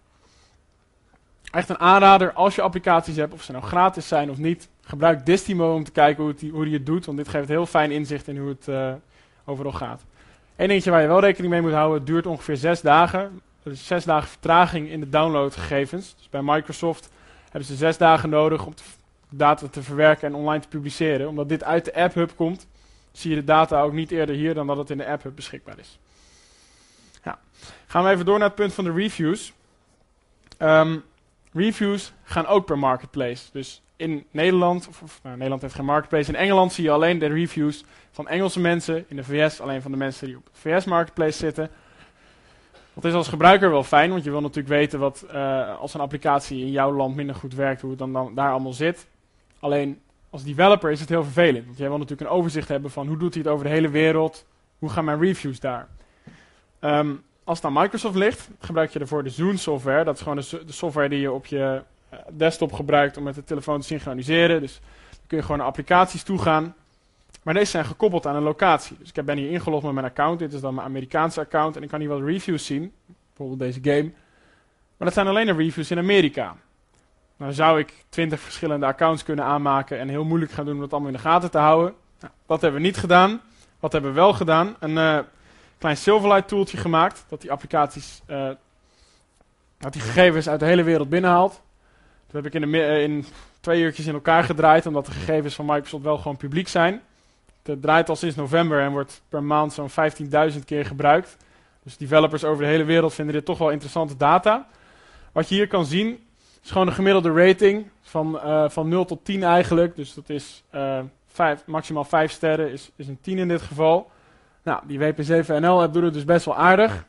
Echt een aanrader als je applicaties hebt. Of ze nou gratis zijn of niet. Gebruik Distimo om te kijken hoe, het die, hoe die het doet. Want dit geeft heel fijn inzicht in hoe het uh, overal gaat. Eén dingetje waar je wel rekening mee moet houden, het duurt ongeveer zes dagen. Er is zes dagen vertraging in de downloadgegevens. Dus bij Microsoft hebben ze zes dagen nodig om de data te verwerken en online te publiceren. Omdat dit uit de AppHub komt, zie je de data ook niet eerder hier dan dat het in de AppHub beschikbaar is. Ja. Gaan we even door naar het punt van de reviews. Um, reviews gaan ook per marketplace. Dus in Nederland, of, of nou, Nederland heeft geen marketplace. In Engeland zie je alleen de reviews van Engelse mensen. In de V S alleen van de mensen die op de V S marketplace zitten. Dat is als gebruiker wel fijn, want je wil natuurlijk weten wat uh, als een applicatie in jouw land minder goed werkt, hoe het dan, dan daar allemaal zit. Alleen als developer is het heel vervelend. Want jij wil natuurlijk een overzicht hebben van hoe doet hij het over de hele wereld. Hoe gaan mijn reviews daar? Um, als het aan Microsoft ligt, gebruik je ervoor de Zoom software. Dat is gewoon de, de software die je op je uh, desktop gebruikt om met de telefoon te synchroniseren. Dus dan kun je gewoon naar applicaties toe gaan. Maar deze zijn gekoppeld aan een locatie. Dus ik ben hier ingelogd met mijn account. Dit is dan mijn Amerikaanse account. En ik kan hier wat reviews zien. Bijvoorbeeld deze game. Maar dat zijn alleen de reviews in Amerika. Nou zou ik twintig verschillende accounts kunnen aanmaken. En heel moeilijk gaan doen om dat allemaal in de gaten te houden. Nou, dat hebben we niet gedaan. Wat hebben we wel gedaan? Een uh, klein Silverlight tooltje gemaakt. Dat die applicaties, uh, dat die gegevens uit de hele wereld binnenhaalt. Dat heb ik in, de, uh, in twee uurtjes in elkaar gedraaid. Omdat de gegevens van Microsoft wel gewoon publiek zijn. Het draait al sinds november en wordt per maand zo'n vijftienduizend keer gebruikt. Dus developers over de hele wereld vinden dit toch wel interessante data. Wat je hier kan zien is gewoon een gemiddelde rating van, uh, van nul tot tien eigenlijk. Dus dat is uh, vijf, maximaal vijf sterren, is, is een tien in dit geval. Nou, die W P zeven N L app doet het dus best wel aardig.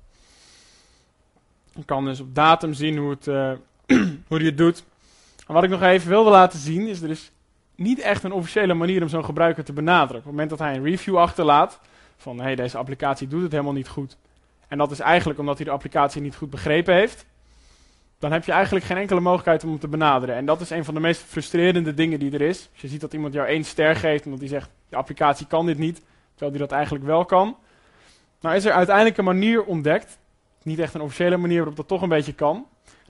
Je kan dus op datum zien hoe, het, uh, hoe die het doet. En wat ik nog even wilde laten zien is er is niet echt een officiële manier om zo'n gebruiker te benaderen. Op het moment dat hij een review achterlaat van hey, deze applicatie doet het helemaal niet goed. En dat is eigenlijk omdat hij de applicatie niet goed begrepen heeft. Dan heb je eigenlijk geen enkele mogelijkheid om hem te benaderen. En dat is een van de meest frustrerende dingen die er is. Als je ziet dat iemand jou één ster geeft omdat hij zegt de applicatie kan dit niet, terwijl hij dat eigenlijk wel kan. Nou is er uiteindelijk een manier ontdekt, niet echt een officiële manier waarop dat toch een beetje kan.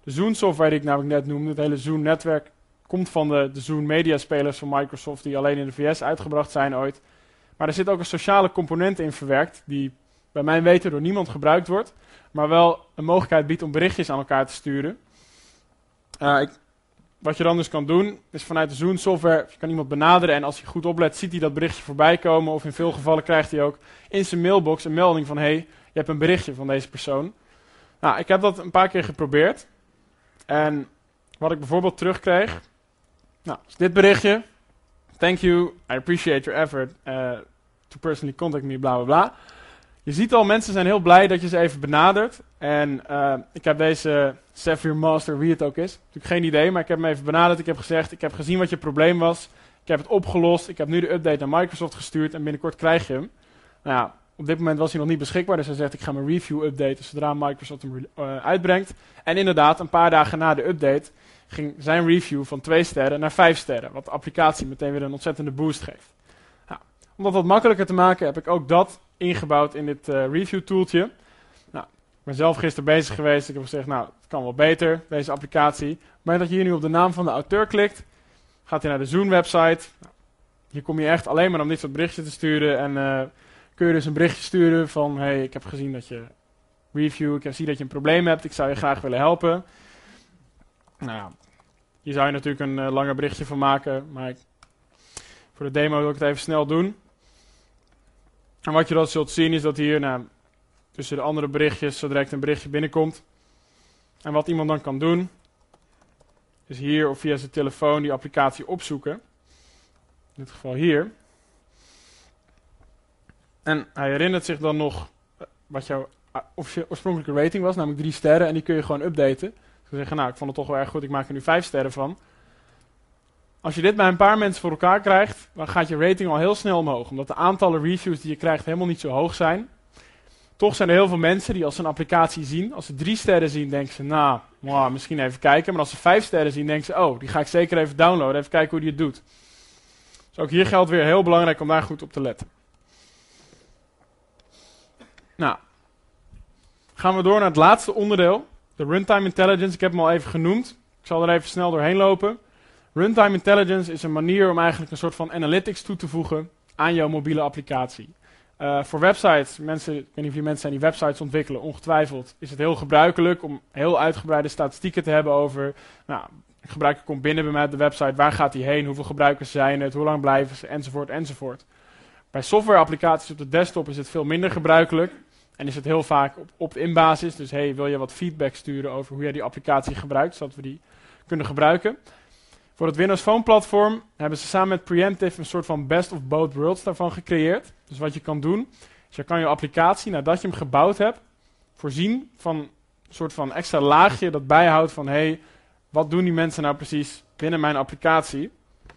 De Zoom software die ik namelijk net noemde, het hele Zoom netwerk, komt van de, de Zoom media spelers van Microsoft die alleen in de V S uitgebracht zijn ooit. Maar er zit ook een sociale component in verwerkt die bij mijn weten door niemand gebruikt wordt, maar wel een mogelijkheid biedt om berichtjes aan elkaar te sturen. Uh, ik, wat je dan dus kan doen, is vanuit de Zoom software, je kan iemand benaderen en als hij goed oplet, ziet hij dat berichtje voorbij komen. Of in veel gevallen krijgt hij ook in zijn mailbox een melding van, hey, je hebt een berichtje van deze persoon. Nou, ik heb dat een paar keer geprobeerd. En wat ik bijvoorbeeld terugkreeg, nou, is dit berichtje. Thank you, I appreciate your effort uh, to personally contact me, bla bla bla. Je ziet al, mensen zijn heel blij dat je ze even benadert. En uh, ik heb deze Sapphire Master, wie het ook is, natuurlijk geen idee, maar ik heb hem even benaderd. Ik heb gezegd, ik heb gezien wat je probleem was. Ik heb het opgelost. Ik heb nu de update naar Microsoft gestuurd en binnenkort krijg je hem. Nou ja, op dit moment was hij nog niet beschikbaar, dus hij zegt, ik ga mijn review updaten zodra Microsoft hem uh, uitbrengt. En inderdaad, een paar dagen na de update ging zijn review van twee sterren naar vijf sterren, wat de applicatie meteen weer een ontzettende boost geeft. Nou, om dat wat makkelijker te maken heb ik ook dat ingebouwd in dit uh, review tooltje. Nou, ik ben zelf gisteren bezig geweest. Ik heb gezegd, nou, het kan wel beter, deze applicatie. Maar dat je hier nu op de naam van de auteur klikt, gaat hij naar de Zoom website. Nou, hier kom je echt alleen maar om dit soort berichtjes te sturen. En uh, kun je dus een berichtje sturen van, hey, ik heb gezien dat je review, ik zie dat je een probleem hebt, ik zou je graag willen helpen. Nou ja, hier zou je natuurlijk een uh, langer berichtje van maken, maar ik, voor de demo wil ik het even snel doen. En wat je dan zult zien is dat hier, nou, tussen de andere berichtjes, zo direct een berichtje binnenkomt. En wat iemand dan kan doen, is hier of via zijn telefoon die applicatie opzoeken. In dit geval hier. En hij herinnert zich dan nog wat jouw oorspronkelijke rating was, namelijk drie sterren. En die kun je gewoon updaten. Dus zeggen, nou, ik vond het toch wel erg goed, ik maak er nu vijf sterren van. Als je dit bij een paar mensen voor elkaar krijgt, dan gaat je rating al heel snel omhoog. Omdat de aantallen reviews die je krijgt helemaal niet zo hoog zijn. Toch zijn er heel veel mensen die als ze een applicatie zien, als ze drie sterren zien, denken ze, nou, wow, misschien even kijken. Maar als ze vijf sterren zien, denken ze, oh, die ga ik zeker even downloaden, even kijken hoe die het doet. Dus ook hier geldt weer heel belangrijk om daar goed op te letten. Nou, gaan we door naar het laatste onderdeel, de Runtime Intelligence. Ik heb hem al even genoemd. Ik zal er even snel doorheen lopen. Runtime Intelligence is een manier om eigenlijk een soort van analytics toe te voegen aan jouw mobiele applicatie. Uh, voor websites, mensen, ik weet niet of je mensen zijn die websites ontwikkelen, ongetwijfeld is het heel gebruikelijk om heel uitgebreide statistieken te hebben over, nou, een gebruiker komt binnen bij mij op de website, waar gaat hij heen, hoeveel gebruikers zijn het, hoe lang blijven ze, enzovoort, enzovoort. Bij softwareapplicaties op de desktop is het veel minder gebruikelijk en is het heel vaak op opt-in basis, dus hey, wil je wat feedback sturen over hoe jij die applicatie gebruikt, zodat we die kunnen gebruiken. Voor het Windows Phone platform hebben ze samen met Preemptive een soort van best of both worlds daarvan gecreëerd. Dus wat je kan doen, is je kan je applicatie, nadat je hem gebouwd hebt, voorzien van een soort van extra laagje dat bijhoudt van, hey, wat doen die mensen nou precies binnen mijn applicatie?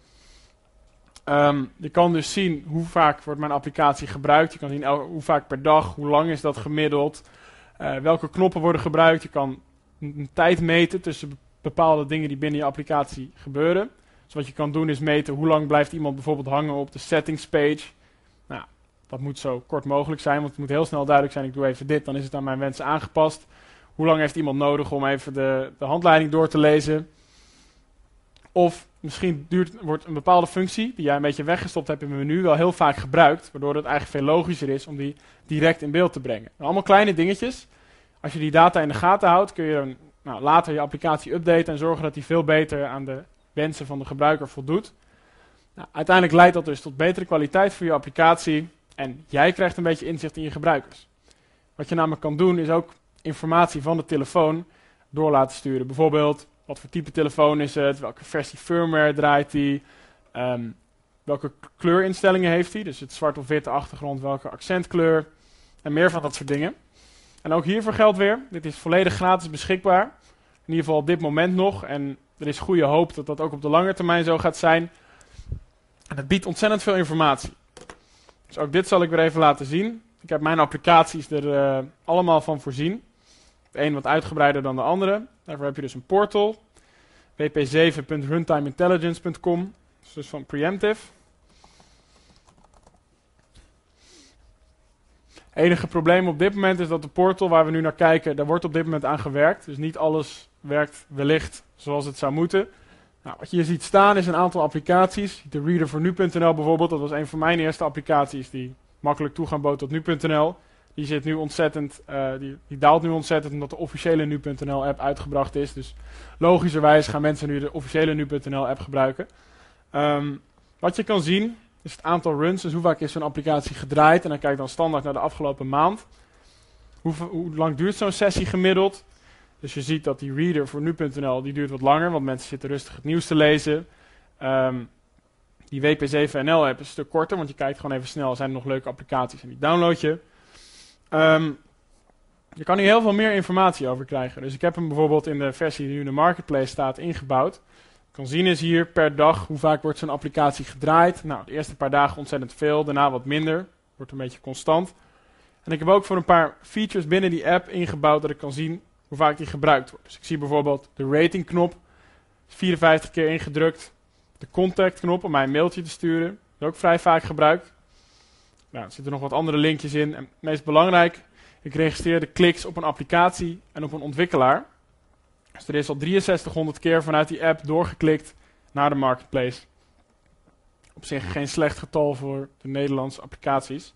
Um, je kan dus zien hoe vaak wordt mijn applicatie gebruikt. Je kan zien el- hoe vaak per dag, hoe lang is dat gemiddeld, uh, welke knoppen worden gebruikt. Je kan een, een tijd meten tussen bepaalde dingen die binnen je applicatie gebeuren. Dus wat je kan doen is meten hoe lang blijft iemand bijvoorbeeld hangen op de settings page. Nou, dat moet zo kort mogelijk zijn, want het moet heel snel duidelijk zijn. Ik doe even dit, dan is het aan mijn wensen aangepast. Hoe lang heeft iemand nodig om even de, de handleiding door te lezen? Of misschien duurt, wordt een bepaalde functie die jij een beetje weggestopt hebt in het menu wel heel vaak gebruikt, waardoor het eigenlijk veel logischer is om die direct in beeld te brengen. Nou, allemaal kleine dingetjes. Als je die data in de gaten houdt, kun je dan nou, later je applicatie updaten en zorgen dat die veel beter aan de wensen van de gebruiker voldoet. Nou, uiteindelijk leidt dat dus tot betere kwaliteit voor je applicatie en jij krijgt een beetje inzicht in je gebruikers. Wat je namelijk kan doen is ook informatie van de telefoon door laten sturen. Bijvoorbeeld, wat voor type telefoon is het, welke versie firmware draait die, um, welke kleurinstellingen heeft hij, dus het zwart of witte achtergrond, welke accentkleur en meer van dat soort dingen. En ook hiervoor geldt weer, dit is volledig gratis beschikbaar. In ieder geval op dit moment nog. En er is goede hoop dat dat ook op de lange termijn zo gaat zijn. En het biedt ontzettend veel informatie. Dus ook dit zal ik weer even laten zien. Ik heb mijn applicaties er uh, allemaal van voorzien. De een wat uitgebreider dan de andere. Daarvoor heb je dus een portal. w p zeven punt runtimeintelligence punt com. Dus van Preemptive. Enige probleem op dit moment is dat de portal waar we nu naar kijken, daar wordt op dit moment aan gewerkt. Dus niet alles werkt wellicht zoals het zou moeten. Nou, wat je hier ziet staan is een aantal applicaties. De Reader voor nu punt n l bijvoorbeeld, dat was een van mijn eerste applicaties die makkelijk toegang bood tot nu punt n l. Die zit nu ontzettend, uh, die, die daalt nu ontzettend omdat de officiële nu punt n l app uitgebracht is. Dus logischerwijs gaan mensen nu de officiële nu punt n l app gebruiken. Um, wat je kan zien is het aantal runs, dus hoe vaak is zo'n applicatie gedraaid. En dan kijk je dan standaard naar de afgelopen maand. Hoe, hoe lang duurt zo'n sessie gemiddeld? Dus je ziet dat die Reader voor nu punt n l, die duurt wat langer, want mensen zitten rustig het nieuws te lezen. Um, die W P zeven N L app is een stuk korter, want je kijkt gewoon even snel, zijn er nog leuke applicaties en die download je. Um, je kan hier heel veel meer informatie over krijgen. Dus ik heb hem bijvoorbeeld in de versie die nu in de marketplace staat ingebouwd. Je kan zien is hier per dag hoe vaak wordt zo'n applicatie gedraaid. Nou, de eerste paar dagen ontzettend veel, daarna wat minder. Wordt een beetje constant. En ik heb ook voor een paar features binnen die app ingebouwd dat ik kan zien hoe vaak die gebruikt wordt. Dus ik zie bijvoorbeeld de ratingknop, vierenvijftig keer ingedrukt. De contactknop om mij een mailtje te sturen, is ook vrij vaak gebruikt. Nou, er zitten nog wat andere linkjes in. En het meest belangrijk, ik registreer de kliks op een applicatie en op een ontwikkelaar. Dus er is al drieënzestighonderd keer vanuit die app doorgeklikt naar de marketplace. Op zich geen slecht getal voor de Nederlandse applicaties.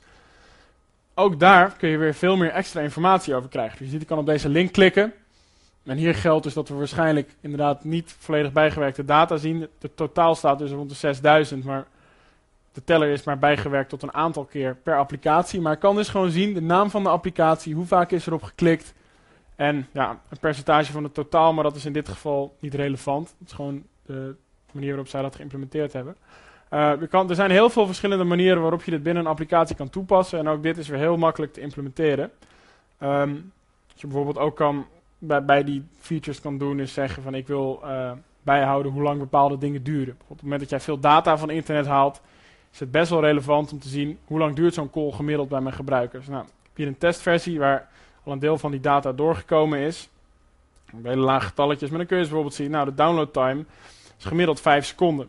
Ook daar kun je weer veel meer extra informatie over krijgen. Dus je ziet, ik kan op deze link klikken. En hier geldt dus dat we waarschijnlijk inderdaad niet volledig bijgewerkte data zien. De totaal staat dus rond de zesduizend, maar de teller is maar bijgewerkt tot een aantal keer per applicatie. Maar ik kan dus gewoon zien de naam van de applicatie, hoe vaak is erop geklikt. En ja, een percentage van het totaal, maar dat is in dit geval niet relevant. Dat is gewoon de manier waarop zij dat geïmplementeerd hebben. Uh, je kan, er zijn heel veel verschillende manieren waarop je dit binnen een applicatie kan toepassen. En ook dit is weer heel makkelijk te implementeren. Um, wat je bijvoorbeeld ook kan, bij, bij die features kan doen, is zeggen van ik wil uh, bijhouden hoe lang bepaalde dingen duren. Op het moment dat jij veel data van internet haalt, is het best wel relevant om te zien hoe lang duurt zo'n call gemiddeld bij mijn gebruikers. Nou, ik heb hier een testversie waar al een deel van die data doorgekomen is. Hele lage getalletjes, maar dan kun je dus bijvoorbeeld zien, nou de download time is gemiddeld vijf seconden.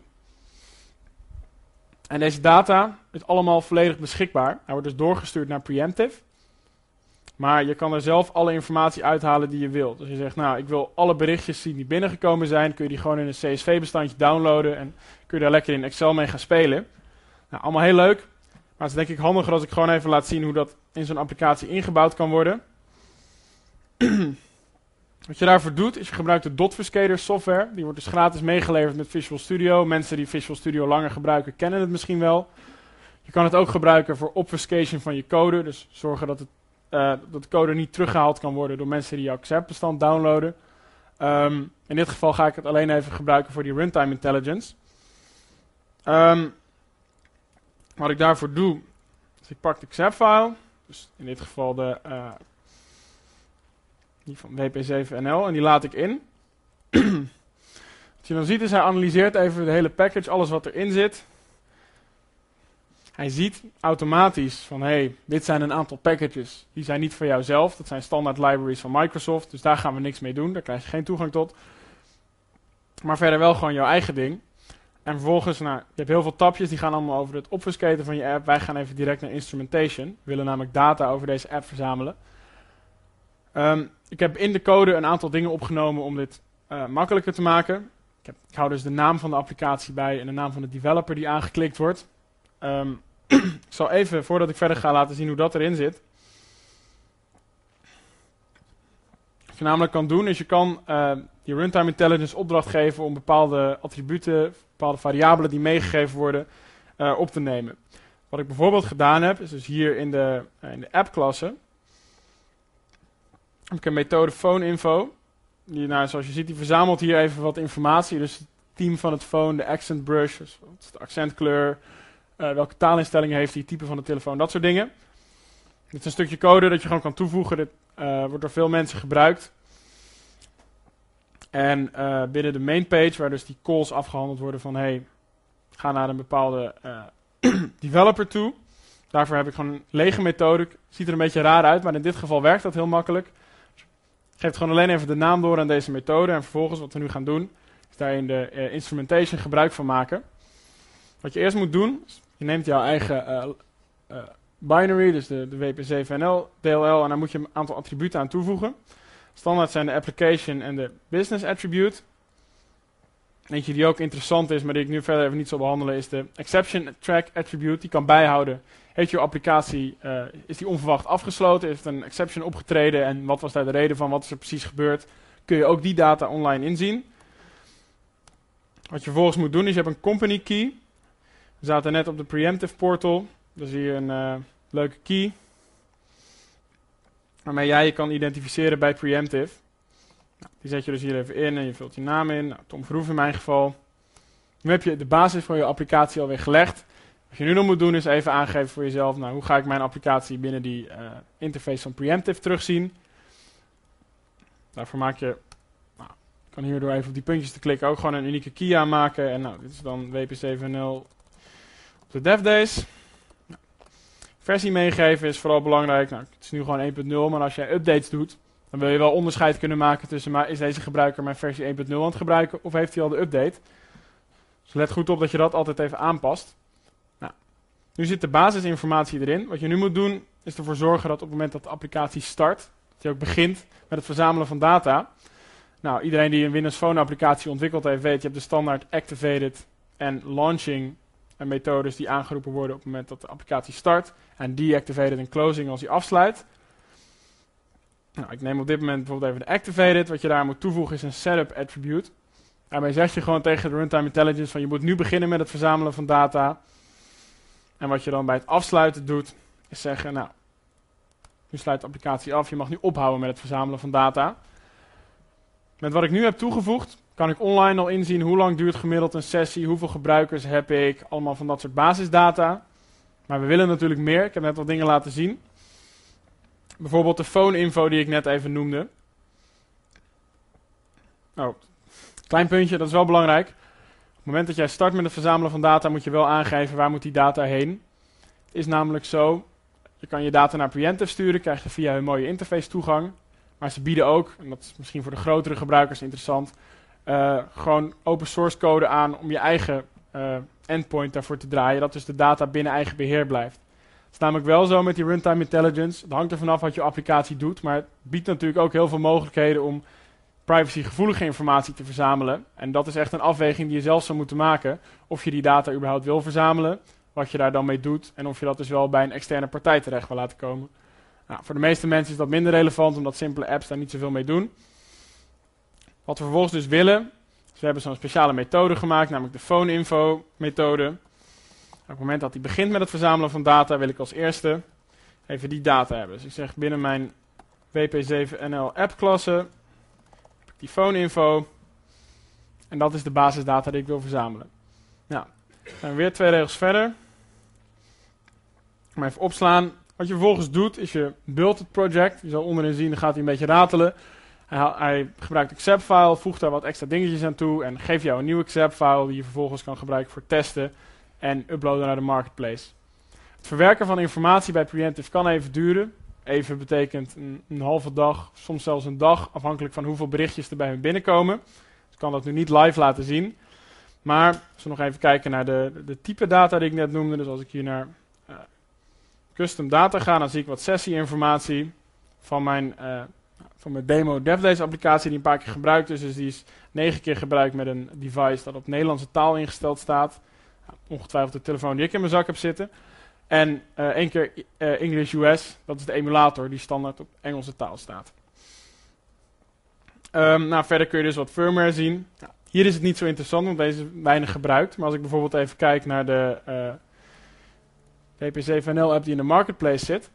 En deze data is allemaal volledig beschikbaar. Hij wordt dus doorgestuurd naar Preemptive. Maar je kan er zelf alle informatie uithalen die je wilt. Dus je zegt, nou, ik wil alle berichtjes zien die binnengekomen zijn. Kun je die gewoon in een C S V-bestandje downloaden. En kun je daar lekker in Excel mee gaan spelen. Nou, allemaal heel leuk. Maar het is denk ik handiger als ik gewoon even laat zien hoe dat in zo'n applicatie ingebouwd kan worden. Wat je daarvoor doet, is je gebruikt de Dotfuscator software. Die wordt dus gratis meegeleverd met Visual Studio. Mensen die Visual Studio langer gebruiken, kennen het misschien wel. Je kan het ook gebruiken voor obfuscation van je code. Dus zorgen dat, het, uh, dat de code niet teruggehaald kan worden door mensen die jouw xampp-bestand downloaden. Um, in dit geval ga ik het alleen even gebruiken voor die runtime intelligence. Um, wat ik daarvoor doe, is ik pak de xampp-file. Dus in dit geval de... Uh, die van W P zeven N L, en die laat ik in. Wat je dan ziet is, hij analyseert even de hele package, alles wat erin zit. Hij ziet automatisch van, hé, hey, dit zijn een aantal packages. Die zijn niet voor jou zelf, dat zijn standaard libraries van Microsoft. Dus daar gaan we niks mee doen, daar krijg je geen toegang tot. Maar verder wel gewoon jouw eigen ding. En vervolgens, nou, je hebt heel veel tabjes, die gaan allemaal over het obfuscaten van je app. Wij gaan even direct naar instrumentation. We willen namelijk data over deze app verzamelen. Um, ik heb in de code een aantal dingen opgenomen om dit uh, makkelijker te maken. Ik, heb, ik hou dus de naam van de applicatie bij en de naam van de developer die aangeklikt wordt. Um, ik zal even, voordat ik verder ga, laten zien hoe dat erin zit. Wat je namelijk kan doen, is je kan uh, die runtime intelligence opdracht geven om bepaalde attributen, bepaalde variabelen die meegegeven worden, uh, op te nemen. Wat ik bijvoorbeeld gedaan heb, is dus hier in de, uh, in de app-klasse, heb ik een methode phoneinfo. Die, nou, zoals je ziet, die verzamelt hier even wat informatie. Dus het team van het phone, de accent brush, dus wat is de accentkleur, uh, welke taalinstellingen heeft die, type van de telefoon, dat soort dingen. Dit is een stukje code dat je gewoon kan toevoegen. Dit uh, wordt door veel mensen gebruikt. En uh, binnen de main page, waar dus die calls afgehandeld worden van, hey, ga naar een bepaalde uh, developer toe. Daarvoor heb ik gewoon een lege methode. Ziet er een beetje raar uit, maar in dit geval werkt dat heel makkelijk. Geef gewoon alleen even de naam door aan deze methode. En vervolgens wat we nu gaan doen, is daar in de uh, instrumentation gebruik van maken. Wat je eerst moet doen, is je neemt jouw eigen uh, uh, binary, dus de, de W P zeven N L D L L, en daar moet je een aantal attributen aan toevoegen. Standaard zijn de application en de business attribute. Eentje die ook interessant is, maar die ik nu verder even niet zal behandelen, is de exception track attribute. Die kan bijhouden, heeft je applicatie, uh, is die onverwacht afgesloten, is er een exception opgetreden en wat was daar de reden van, wat is er precies gebeurd. Kun je ook die data online inzien. Wat je vervolgens moet doen is, je hebt een company key. We zaten net op de preemptive portal. Daar zie je een uh, leuke key, waarmee jij je kan identificeren bij preemptive. Nou, die zet je dus hier even in en je vult je naam in. Nou, Tom Verhoef in mijn geval. Nu heb je de basis van je applicatie alweer gelegd. Wat je nu nog moet doen is even aangeven voor jezelf, nou, hoe ga ik mijn applicatie binnen die uh, interface van preemptive terugzien. Daarvoor maak je, nou, ik kan hier door even op die puntjes te klikken ook gewoon een unieke key aanmaken. En nou, dit is dan W P zeven N L op de dev days. Nou, versie meegeven is vooral belangrijk. Nou, het is nu gewoon één punt nul, maar als jij updates doet, dan wil je wel onderscheid kunnen maken tussen, maar is deze gebruiker mijn versie één punt nul aan het gebruiken of heeft hij al de update. Dus let goed op dat je dat altijd even aanpast. Nou, nu zit de basisinformatie erin. Wat je nu moet doen is ervoor zorgen dat op het moment dat de applicatie start, dat je ook begint met het verzamelen van data. Nou, iedereen die een Windows Phone applicatie ontwikkeld heeft weet, je hebt de standaard activated en launching en methodes die aangeroepen worden op het moment dat de applicatie start. En deactivated en closing als hij afsluit. Nou, ik neem op dit moment bijvoorbeeld even de activated. Wat je daar moet toevoegen is een setup attribute. Daarmee zeg je gewoon tegen de runtime intelligence van je moet nu beginnen met het verzamelen van data. En wat je dan bij het afsluiten doet, is zeggen, nou, nu sluit de applicatie af. Je mag nu ophouden met het verzamelen van data. Met wat ik nu heb toegevoegd, kan ik online al inzien hoe lang duurt gemiddeld een sessie, hoeveel gebruikers heb ik, allemaal van dat soort basisdata. Maar we willen natuurlijk meer. Ik heb net wat dingen laten zien. Bijvoorbeeld de phone info die ik net even noemde. Oh, klein puntje, dat is wel belangrijk. Op het moment dat jij start met het verzamelen van data, moet je wel aangeven waar moet die data heen. Het is namelijk zo, je kan je data naar preemptive sturen, krijg je via hun mooie interface toegang. Maar ze bieden ook, en dat is misschien voor de grotere gebruikers interessant, uh, gewoon open source code aan om je eigen uh, endpoint daarvoor te draaien, dat dus de data binnen eigen beheer blijft. Het is namelijk wel zo met die runtime intelligence, het hangt er vanaf wat je applicatie doet, maar het biedt natuurlijk ook heel veel mogelijkheden om privacygevoelige informatie te verzamelen. En dat is echt een afweging die je zelf zou moeten maken, of je die data überhaupt wil verzamelen, wat je daar dan mee doet en of je dat dus wel bij een externe partij terecht wil laten komen. Nou, voor de meeste mensen is dat minder relevant, omdat simpele apps daar niet zoveel mee doen. Wat we vervolgens dus willen, is we hebben zo'n speciale methode gemaakt, namelijk de phone info methode. Op het moment dat die begint met het verzamelen van data, wil ik als eerste even die data hebben. Dus ik zeg binnen mijn W P zeven N L app klasse, heb ik die phone info. En dat is de basisdata die ik wil verzamelen. Nou, dan gaan we weer twee regels verder. Maar even opslaan. Wat je vervolgens doet, is je build het project. Je zal onderin zien, dan gaat hij een beetje ratelen. Hij, hij gebruikt een accept-file, voegt daar wat extra dingetjes aan toe en geeft jou een nieuwe accept-file die je vervolgens kan gebruiken voor testen en uploaden naar de marketplace. Het verwerken van informatie bij preemptive kan even duren. Even betekent een, een halve dag, soms zelfs een dag, afhankelijk van hoeveel berichtjes er bij hun binnenkomen. Dus ik kan dat nu niet live laten zien. Maar als we nog even kijken naar de, de, de type data die ik net noemde, dus als ik hier naar uh, custom data ga, dan zie ik wat sessie-informatie van mijn, uh, van mijn demo DevDays applicatie die een paar keer gebruikt is. Dus die is negen keer gebruikt met een device dat op Nederlandse taal ingesteld staat. Ongetwijfeld de telefoon die ik in mijn zak heb zitten. En uh, één keer uh, English U S, dat is de emulator die standaard op Engelse taal staat. Um, nou, verder kun je dus wat firmware zien. Nou, hier is het niet zo interessant, want deze is weinig gebruikt. Maar als ik bijvoorbeeld even kijk naar de uh, W P zeven N L app die in de marketplace zit.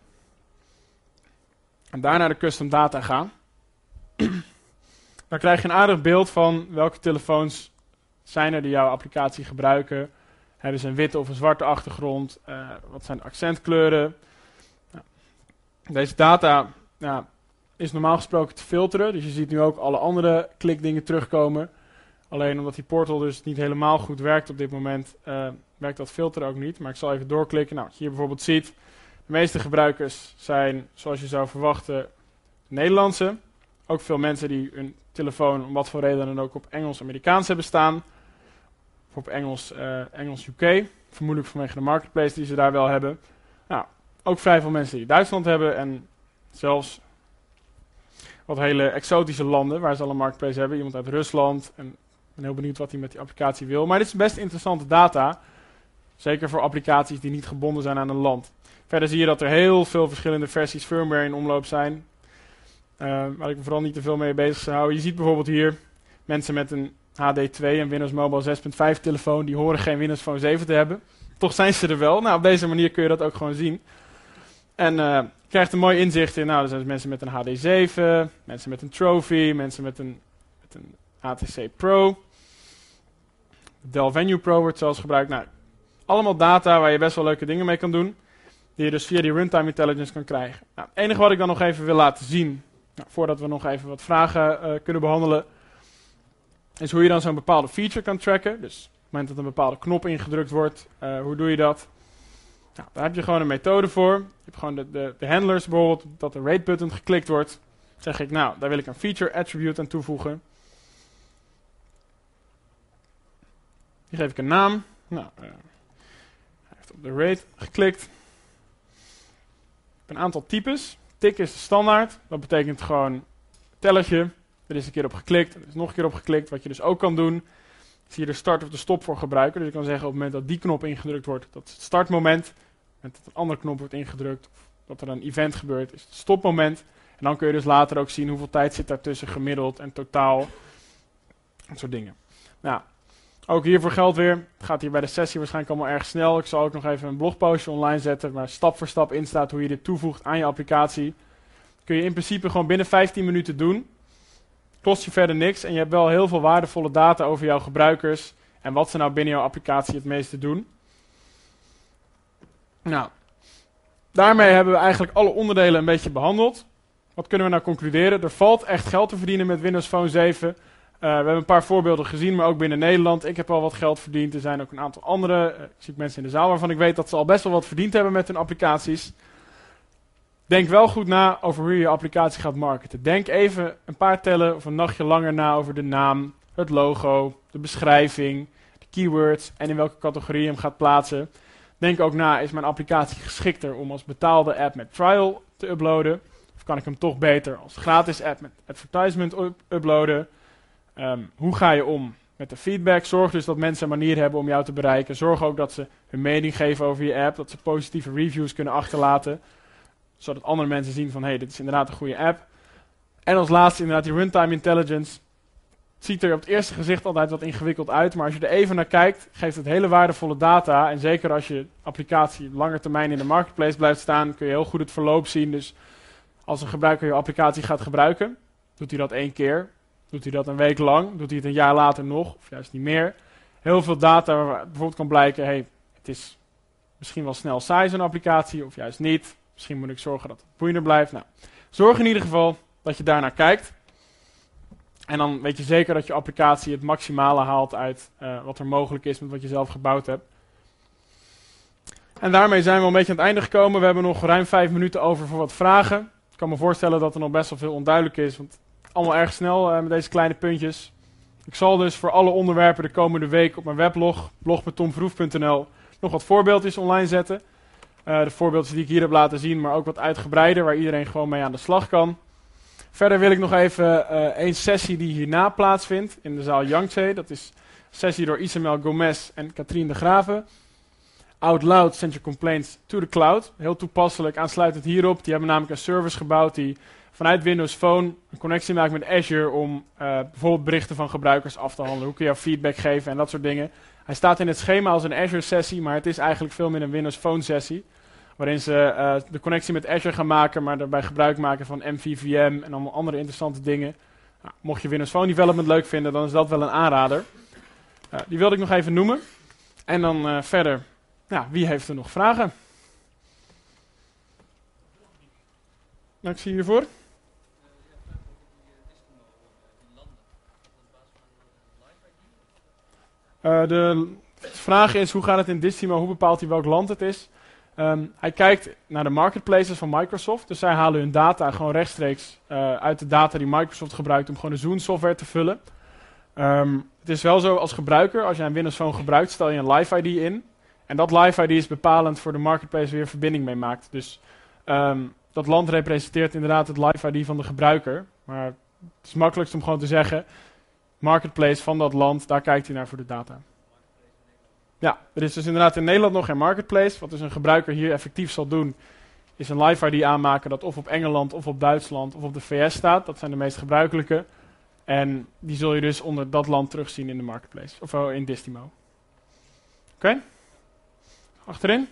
En daar naar de custom data gaan. Dan krijg je een aardig beeld van welke telefoons zijn er die jouw applicatie gebruiken. Hebben ze een witte of een zwarte achtergrond? Uh, wat zijn de accentkleuren? Nou, deze data nou, is normaal gesproken te filteren. Dus je ziet nu ook alle andere klikdingen terugkomen. Alleen omdat die portal dus niet helemaal goed werkt op dit moment, uh, werkt dat filter ook niet. Maar ik zal even doorklikken. Nou, wat je hier bijvoorbeeld ziet, de meeste gebruikers zijn, zoals je zou verwachten, Nederlandse. Ook veel mensen die hun telefoon, om wat voor reden dan ook, op Engels-Amerikaans hebben staan. Of op Engels, uh, Engels U K. Vermoedelijk vanwege de marketplace die ze daar wel hebben. Nou, ook vrij veel mensen die Duitsland hebben en zelfs wat hele exotische landen waar ze al een marketplace hebben. Iemand uit Rusland en ik ben heel benieuwd wat hij met die applicatie wil. Maar dit is best interessante data, zeker voor applicaties die niet gebonden zijn aan een land. Verder zie je dat er heel veel verschillende versies firmware in omloop zijn, uh, waar ik me vooral niet te veel mee bezig zou houden. Je ziet bijvoorbeeld hier mensen met een H D twee, een Windows Mobile zes punt vijf telefoon, die horen geen Windows Phone zeven te hebben. Toch zijn ze er wel. Nou, op deze manier kun je dat ook gewoon zien. En uh, je krijgt een mooi inzicht in, nou, er zijn mensen met een H D zeven, mensen met een Trophy, mensen met een, met een H T C Pro. Dell Venue Pro wordt zelfs gebruikt. Nou, allemaal data waar je best wel leuke dingen mee kan doen, die je dus via die runtime intelligence kan krijgen. Nou, het enige wat ik dan nog even wil laten zien, nou, voordat we nog even wat vragen uh, kunnen behandelen, is hoe je dan zo'n bepaalde feature kan tracken. Dus op het moment dat een bepaalde knop ingedrukt wordt, uh, hoe doe je dat? Nou, daar heb je gewoon een methode voor. Je hebt gewoon de, de, de handlers bijvoorbeeld, dat de rate button geklikt wordt. Dan zeg ik, nou, daar wil ik een feature attribute aan toevoegen. Die geef ik een naam. Nou, uh, hij heeft op de rate geklikt. Een aantal types. Tick is de standaard. Dat betekent gewoon tellertje. Er is een keer op geklikt. Er is nog een keer op geklikt. Wat je dus ook kan doen. Zie je de start of de stop voor gebruiken. Dus je kan zeggen op het moment dat die knop ingedrukt wordt, dat is het startmoment. Op het moment dat een andere knop wordt ingedrukt, of dat er een event gebeurt, is het stopmoment. En dan kun je dus later ook zien hoeveel tijd zit daartussen gemiddeld en totaal. Dat soort dingen. Nou, ook hiervoor geldt weer. Het gaat hier bij de sessie waarschijnlijk allemaal erg snel. Ik zal ook nog even een blogpostje online zetten waar stap voor stap in staat hoe je dit toevoegt aan je applicatie. Kun je in principe gewoon binnen vijftien minuten doen. Kost je verder niks en je hebt wel heel veel waardevolle data over jouw gebruikers en wat ze nou binnen jouw applicatie het meeste doen. Nou, daarmee hebben we eigenlijk alle onderdelen een beetje behandeld. Wat kunnen we nou concluderen? Er valt echt geld te verdienen met Windows Phone zeven. Uh, we hebben een paar voorbeelden gezien, maar ook binnen Nederland. Ik heb al wat geld verdiend. Er zijn ook een aantal andere. Uh, ik zie mensen in de zaal waarvan ik weet dat ze al best wel wat verdiend hebben met hun applicaties. Denk wel goed na over hoe je je applicatie gaat marketen. Denk even een paar tellen of een nachtje langer na over de naam, het logo, de beschrijving, de keywords en in welke categorie je hem gaat plaatsen. Denk ook na, is mijn applicatie geschikter om als betaalde app met trial te uploaden? Of kan ik hem toch beter als gratis app met advertisement up uploaden? Um, hoe ga je om met de feedback? Zorg dus dat mensen een manier hebben om jou te bereiken. Zorg ook dat ze hun mening geven over je app, dat ze positieve reviews kunnen achterlaten, zodat andere mensen zien van, hé, hey, dit is inderdaad een goede app. En als laatste inderdaad die runtime intelligence. Het ziet er op het eerste gezicht altijd wat ingewikkeld uit, maar als je er even naar kijkt, geeft het hele waardevolle data. En zeker als je applicatie langer termijn in de marketplace blijft staan, kun je heel goed het verloop zien. Dus als een gebruiker je applicatie gaat gebruiken, doet hij dat één keer. Doet hij dat een week lang, doet hij het een jaar later nog, of juist niet meer. Heel veel data waar bijvoorbeeld kan blijken, hey, het is misschien wel snel saai zo'n applicatie, of juist niet. Misschien moet ik zorgen dat het boeiender blijft. Nou, zorg in ieder geval dat je daarnaar kijkt. En dan weet je zeker dat je applicatie het maximale haalt uit uh, wat er mogelijk is met wat je zelf gebouwd hebt. En daarmee zijn we een beetje aan het einde gekomen. We hebben nog ruim vijf minuten over voor wat vragen. Ik kan me voorstellen dat er nog best wel veel onduidelijk is, want allemaal erg snel uh, met deze kleine puntjes. Ik zal dus voor alle onderwerpen de komende week op mijn weblog, blog punt tom verhoef punt n l, nog wat voorbeeldjes online zetten. Uh, de voorbeeldjes die ik hier heb laten zien, maar ook wat uitgebreider, waar iedereen gewoon mee aan de slag kan. Verder wil ik nog even uh, een sessie die hierna plaatsvindt in de zaal Yangtze. Dat is een sessie door Isabel Gomez en Katrien de Graven. Out Loud, Send Your Complaints to the Cloud. Heel toepasselijk, aansluitend hierop. Die hebben namelijk een service gebouwd die vanuit Windows Phone een connectie maakt met Azure om uh, bijvoorbeeld berichten van gebruikers af te handelen. Hoe kun je jou feedback geven en dat soort dingen. Hij staat in het schema als een Azure sessie, maar het is eigenlijk veel meer een Windows Phone sessie. Waarin ze uh, de connectie met Azure gaan maken, maar daarbij gebruik maken van M V V M en allemaal andere interessante dingen. Nou, mocht je Windows Phone Development leuk vinden, dan is dat wel een aanrader. Uh, die wilde ik nog even noemen. En dan uh, verder, nou, wie heeft er nog vragen? Nou, ik zie hiervoor. Uh, de vraag is, hoe gaat het in Distimo? Hoe bepaalt hij welk land het is? Um, hij kijkt naar de marketplaces van Microsoft. Dus zij halen hun data gewoon rechtstreeks uh, uit de data die Microsoft gebruikt om gewoon de Zoom software te vullen. Um, het is wel zo als gebruiker, als jij een Windows Phone gebruikt, stel je een Live I D in. En dat live I D is bepalend voor de marketplace waar je verbinding mee maakt. Dus um, dat land representeert inderdaad het live I D van de gebruiker. Maar het is makkelijkst om gewoon te zeggen, marketplace van dat land, daar kijkt hij naar voor de data. Ja, er is dus inderdaad in Nederland nog geen marketplace. Wat dus een gebruiker hier effectief zal doen, is een live I D aanmaken dat of op Engeland of op Duitsland of op de V S staat. Dat zijn de meest gebruikelijke. En die zul je dus onder dat land terugzien in de marketplace. Of oh, in Distimo. Oké? Okay? Achterin.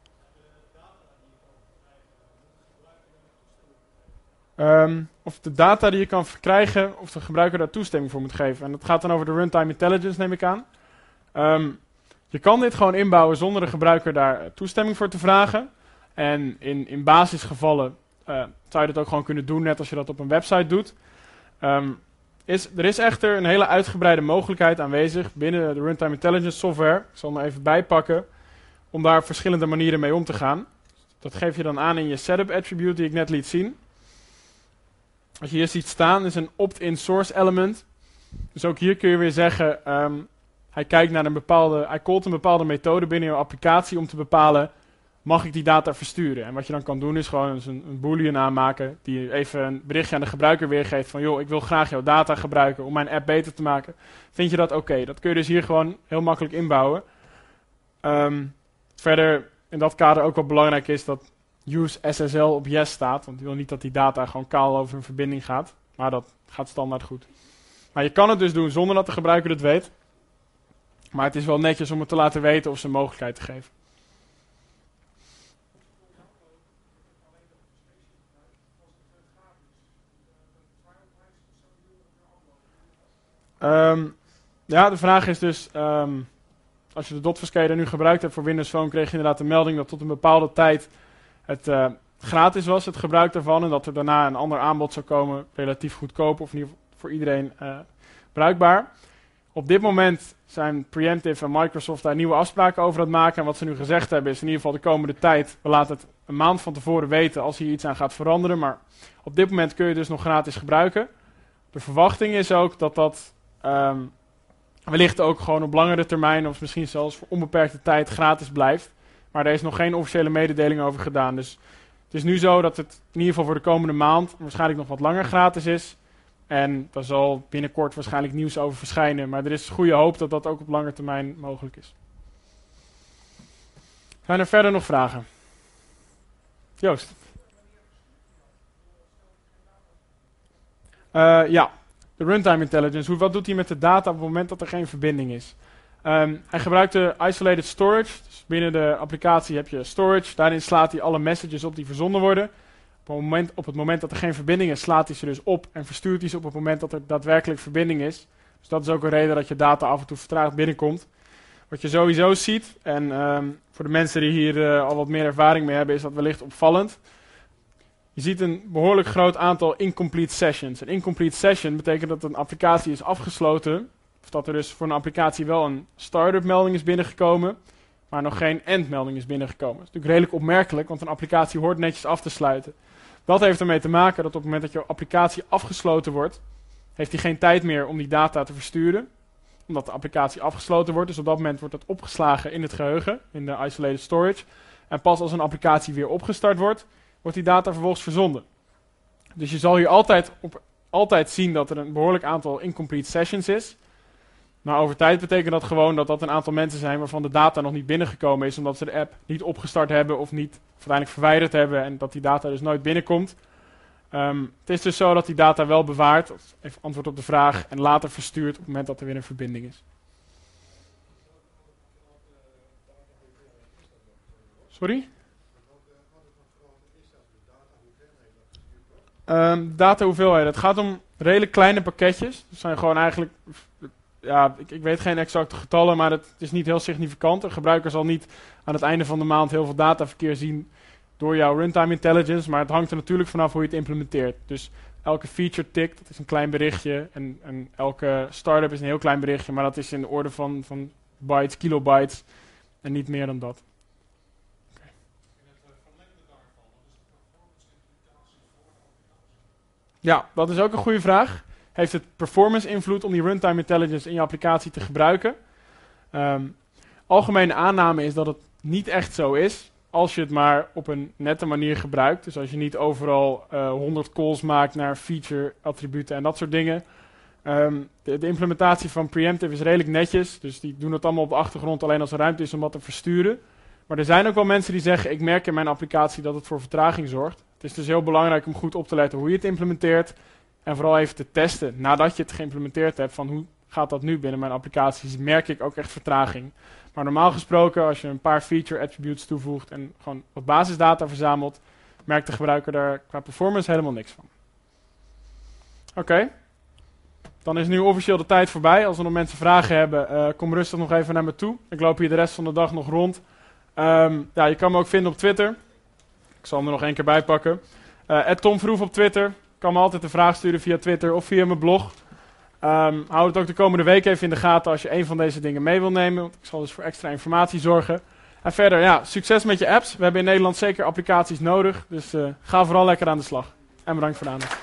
Um, of de data die je kan verkrijgen, of de gebruiker daar toestemming voor moet geven. En dat gaat dan over de runtime intelligence, neem ik aan. Um, je kan dit gewoon inbouwen zonder de gebruiker daar toestemming voor te vragen. En in, in basisgevallen uh, zou je dat ook gewoon kunnen doen, net als je dat op een website doet. Um, is, er is echter een hele uitgebreide mogelijkheid aanwezig binnen de runtime intelligence software. Ik zal hem er even bijpakken, om daar verschillende manieren mee om te gaan. Dat geef je dan aan in je setup attribute die ik net liet zien. Wat je hier ziet staan is een opt-in source element. Dus ook hier kun je weer zeggen, um, hij kijkt naar een bepaalde, hij callt een bepaalde methode binnen je applicatie om te bepalen, mag ik die data versturen? En wat je dan kan doen is gewoon eens een, een boolean aanmaken die even een berichtje aan de gebruiker weergeeft van, joh, ik wil graag jouw data gebruiken om mijn app beter te maken. Vind je dat oké? Okay? Dat kun je dus hier gewoon heel makkelijk inbouwen. Um, verder in dat kader ook wel belangrijk is dat use S S L op yes staat, want je wil niet dat die data gewoon kaal over een verbinding gaat, maar dat gaat standaard goed. Maar je kan het dus doen zonder dat de gebruiker het weet, maar het is wel netjes om het te laten weten of ze een mogelijkheid te geven. Um, ja, de vraag is dus, um, als je de dotfascader nu gebruikt hebt voor Windows Phone, kreeg je inderdaad de melding dat tot een bepaalde tijd het uh, gratis was, het gebruik daarvan, en dat er daarna een ander aanbod zou komen, relatief goedkoop, of in ieder geval voor iedereen uh, bruikbaar. Op dit moment zijn Preemptive en Microsoft daar nieuwe afspraken over aan het maken, en wat ze nu gezegd hebben is in ieder geval de komende tijd, we laten het een maand van tevoren weten als hier iets aan gaat veranderen, maar op dit moment kun je dus nog gratis gebruiken. De verwachting is ook dat dat um, wellicht ook gewoon op langere termijn, of misschien zelfs voor onbeperkte tijd, gratis blijft. Maar er is nog geen officiële mededeling over gedaan. Dus het is nu zo dat het in ieder geval voor de komende maand waarschijnlijk nog wat langer gratis is. En daar zal binnenkort waarschijnlijk nieuws over verschijnen. Maar er is goede hoop dat dat ook op lange termijn mogelijk is. Zijn er verder nog vragen? Joost? Uh, ja, de runtime intelligence. Hoe, wat doet hij met de data op het moment dat er geen verbinding is? Um, hij gebruikt de isolated storage. Dus binnen de applicatie heb je storage. Daarin slaat hij alle messages op die verzonden worden. Op het moment, op het moment dat er geen verbinding is, slaat hij ze dus op en verstuurt hij ze op het moment dat er daadwerkelijk verbinding is. Dus dat is ook een reden dat je data af en toe vertraagd binnenkomt. Wat je sowieso ziet, en um, voor de mensen die hier uh, al wat meer ervaring mee hebben, is dat wellicht opvallend. Je ziet een behoorlijk groot aantal incomplete sessions. Een incomplete session betekent dat een applicatie is afgesloten. Of dat er dus voor een applicatie wel een start-up melding is binnengekomen, maar nog geen end melding is binnengekomen. Dat is natuurlijk redelijk opmerkelijk, want een applicatie hoort netjes af te sluiten. Dat heeft ermee te maken dat op het moment dat je applicatie afgesloten wordt, heeft hij geen tijd meer om die data te versturen. Omdat de applicatie afgesloten wordt. Dus op dat moment wordt het opgeslagen in het geheugen, in de isolated storage. En pas als een applicatie weer opgestart wordt, wordt die data vervolgens verzonden. Dus je zal hier altijd, op, altijd zien dat er een behoorlijk aantal incomplete sessions is. Maar over tijd betekent dat gewoon dat dat een aantal mensen zijn waarvan de data nog niet binnengekomen is, omdat ze de app niet opgestart hebben of niet of uiteindelijk verwijderd hebben en dat die data dus nooit binnenkomt. Um, het is dus zo dat die data wel bewaart, even antwoord op de vraag, en later verstuurt op het moment dat er weer een verbinding is. Sorry? Um, data hoeveelheid. Het gaat om redelijk kleine pakketjes. Dat zijn gewoon eigenlijk, ja, ik, ik weet geen exacte getallen, maar het is niet heel significant. Een gebruiker zal niet aan het einde van de maand heel veel dataverkeer zien door jouw runtime intelligence, maar het hangt er natuurlijk vanaf hoe je het implementeert. Dus elke feature tick, dat is een klein berichtje, en, en elke startup is een heel klein berichtje, maar dat is in de orde van, van bytes, kilobytes, en niet meer dan dat. Okay. Ja, dat is ook een goede vraag. Heeft het performance invloed om die runtime intelligence in je applicatie te gebruiken? Um, algemene aanname is dat het niet echt zo is. Als je het maar op een nette manier gebruikt. Dus als je niet overal uh, honderd calls maakt naar feature, attributen en dat soort dingen. Um, de, de implementatie van preemptive is redelijk netjes. Dus die doen het allemaal op de achtergrond alleen als er ruimte is om wat te versturen. Maar er zijn ook wel mensen die zeggen, ik merk in mijn applicatie dat het voor vertraging zorgt. Het is dus heel belangrijk om goed op te letten hoe je het implementeert. En vooral even te testen nadat je het geïmplementeerd hebt. Van hoe gaat dat nu binnen mijn applicaties? Merk ik ook echt vertraging? Maar normaal gesproken, als je een paar feature attributes toevoegt en gewoon wat basisdata verzamelt, merkt de gebruiker daar qua performance helemaal niks van. Oké. Okay. Dan is nu officieel de tijd voorbij. Als er nog mensen vragen hebben, uh, kom rustig nog even naar me toe. Ik loop hier de rest van de dag nog rond. Um, ja, je kan me ook vinden op Twitter. Ik zal hem er nog één keer bij pakken. Uh, Tom Vroef op Twitter. Je kan me altijd een vraag sturen via Twitter of via mijn blog. Um, hou het ook de komende week even in de gaten als je een van deze dingen mee wil nemen. Want ik zal dus voor extra informatie zorgen. En verder, ja, succes met je apps. We hebben in Nederland zeker applicaties nodig. Dus uh, ga vooral lekker aan de slag. En bedankt voor de aandacht.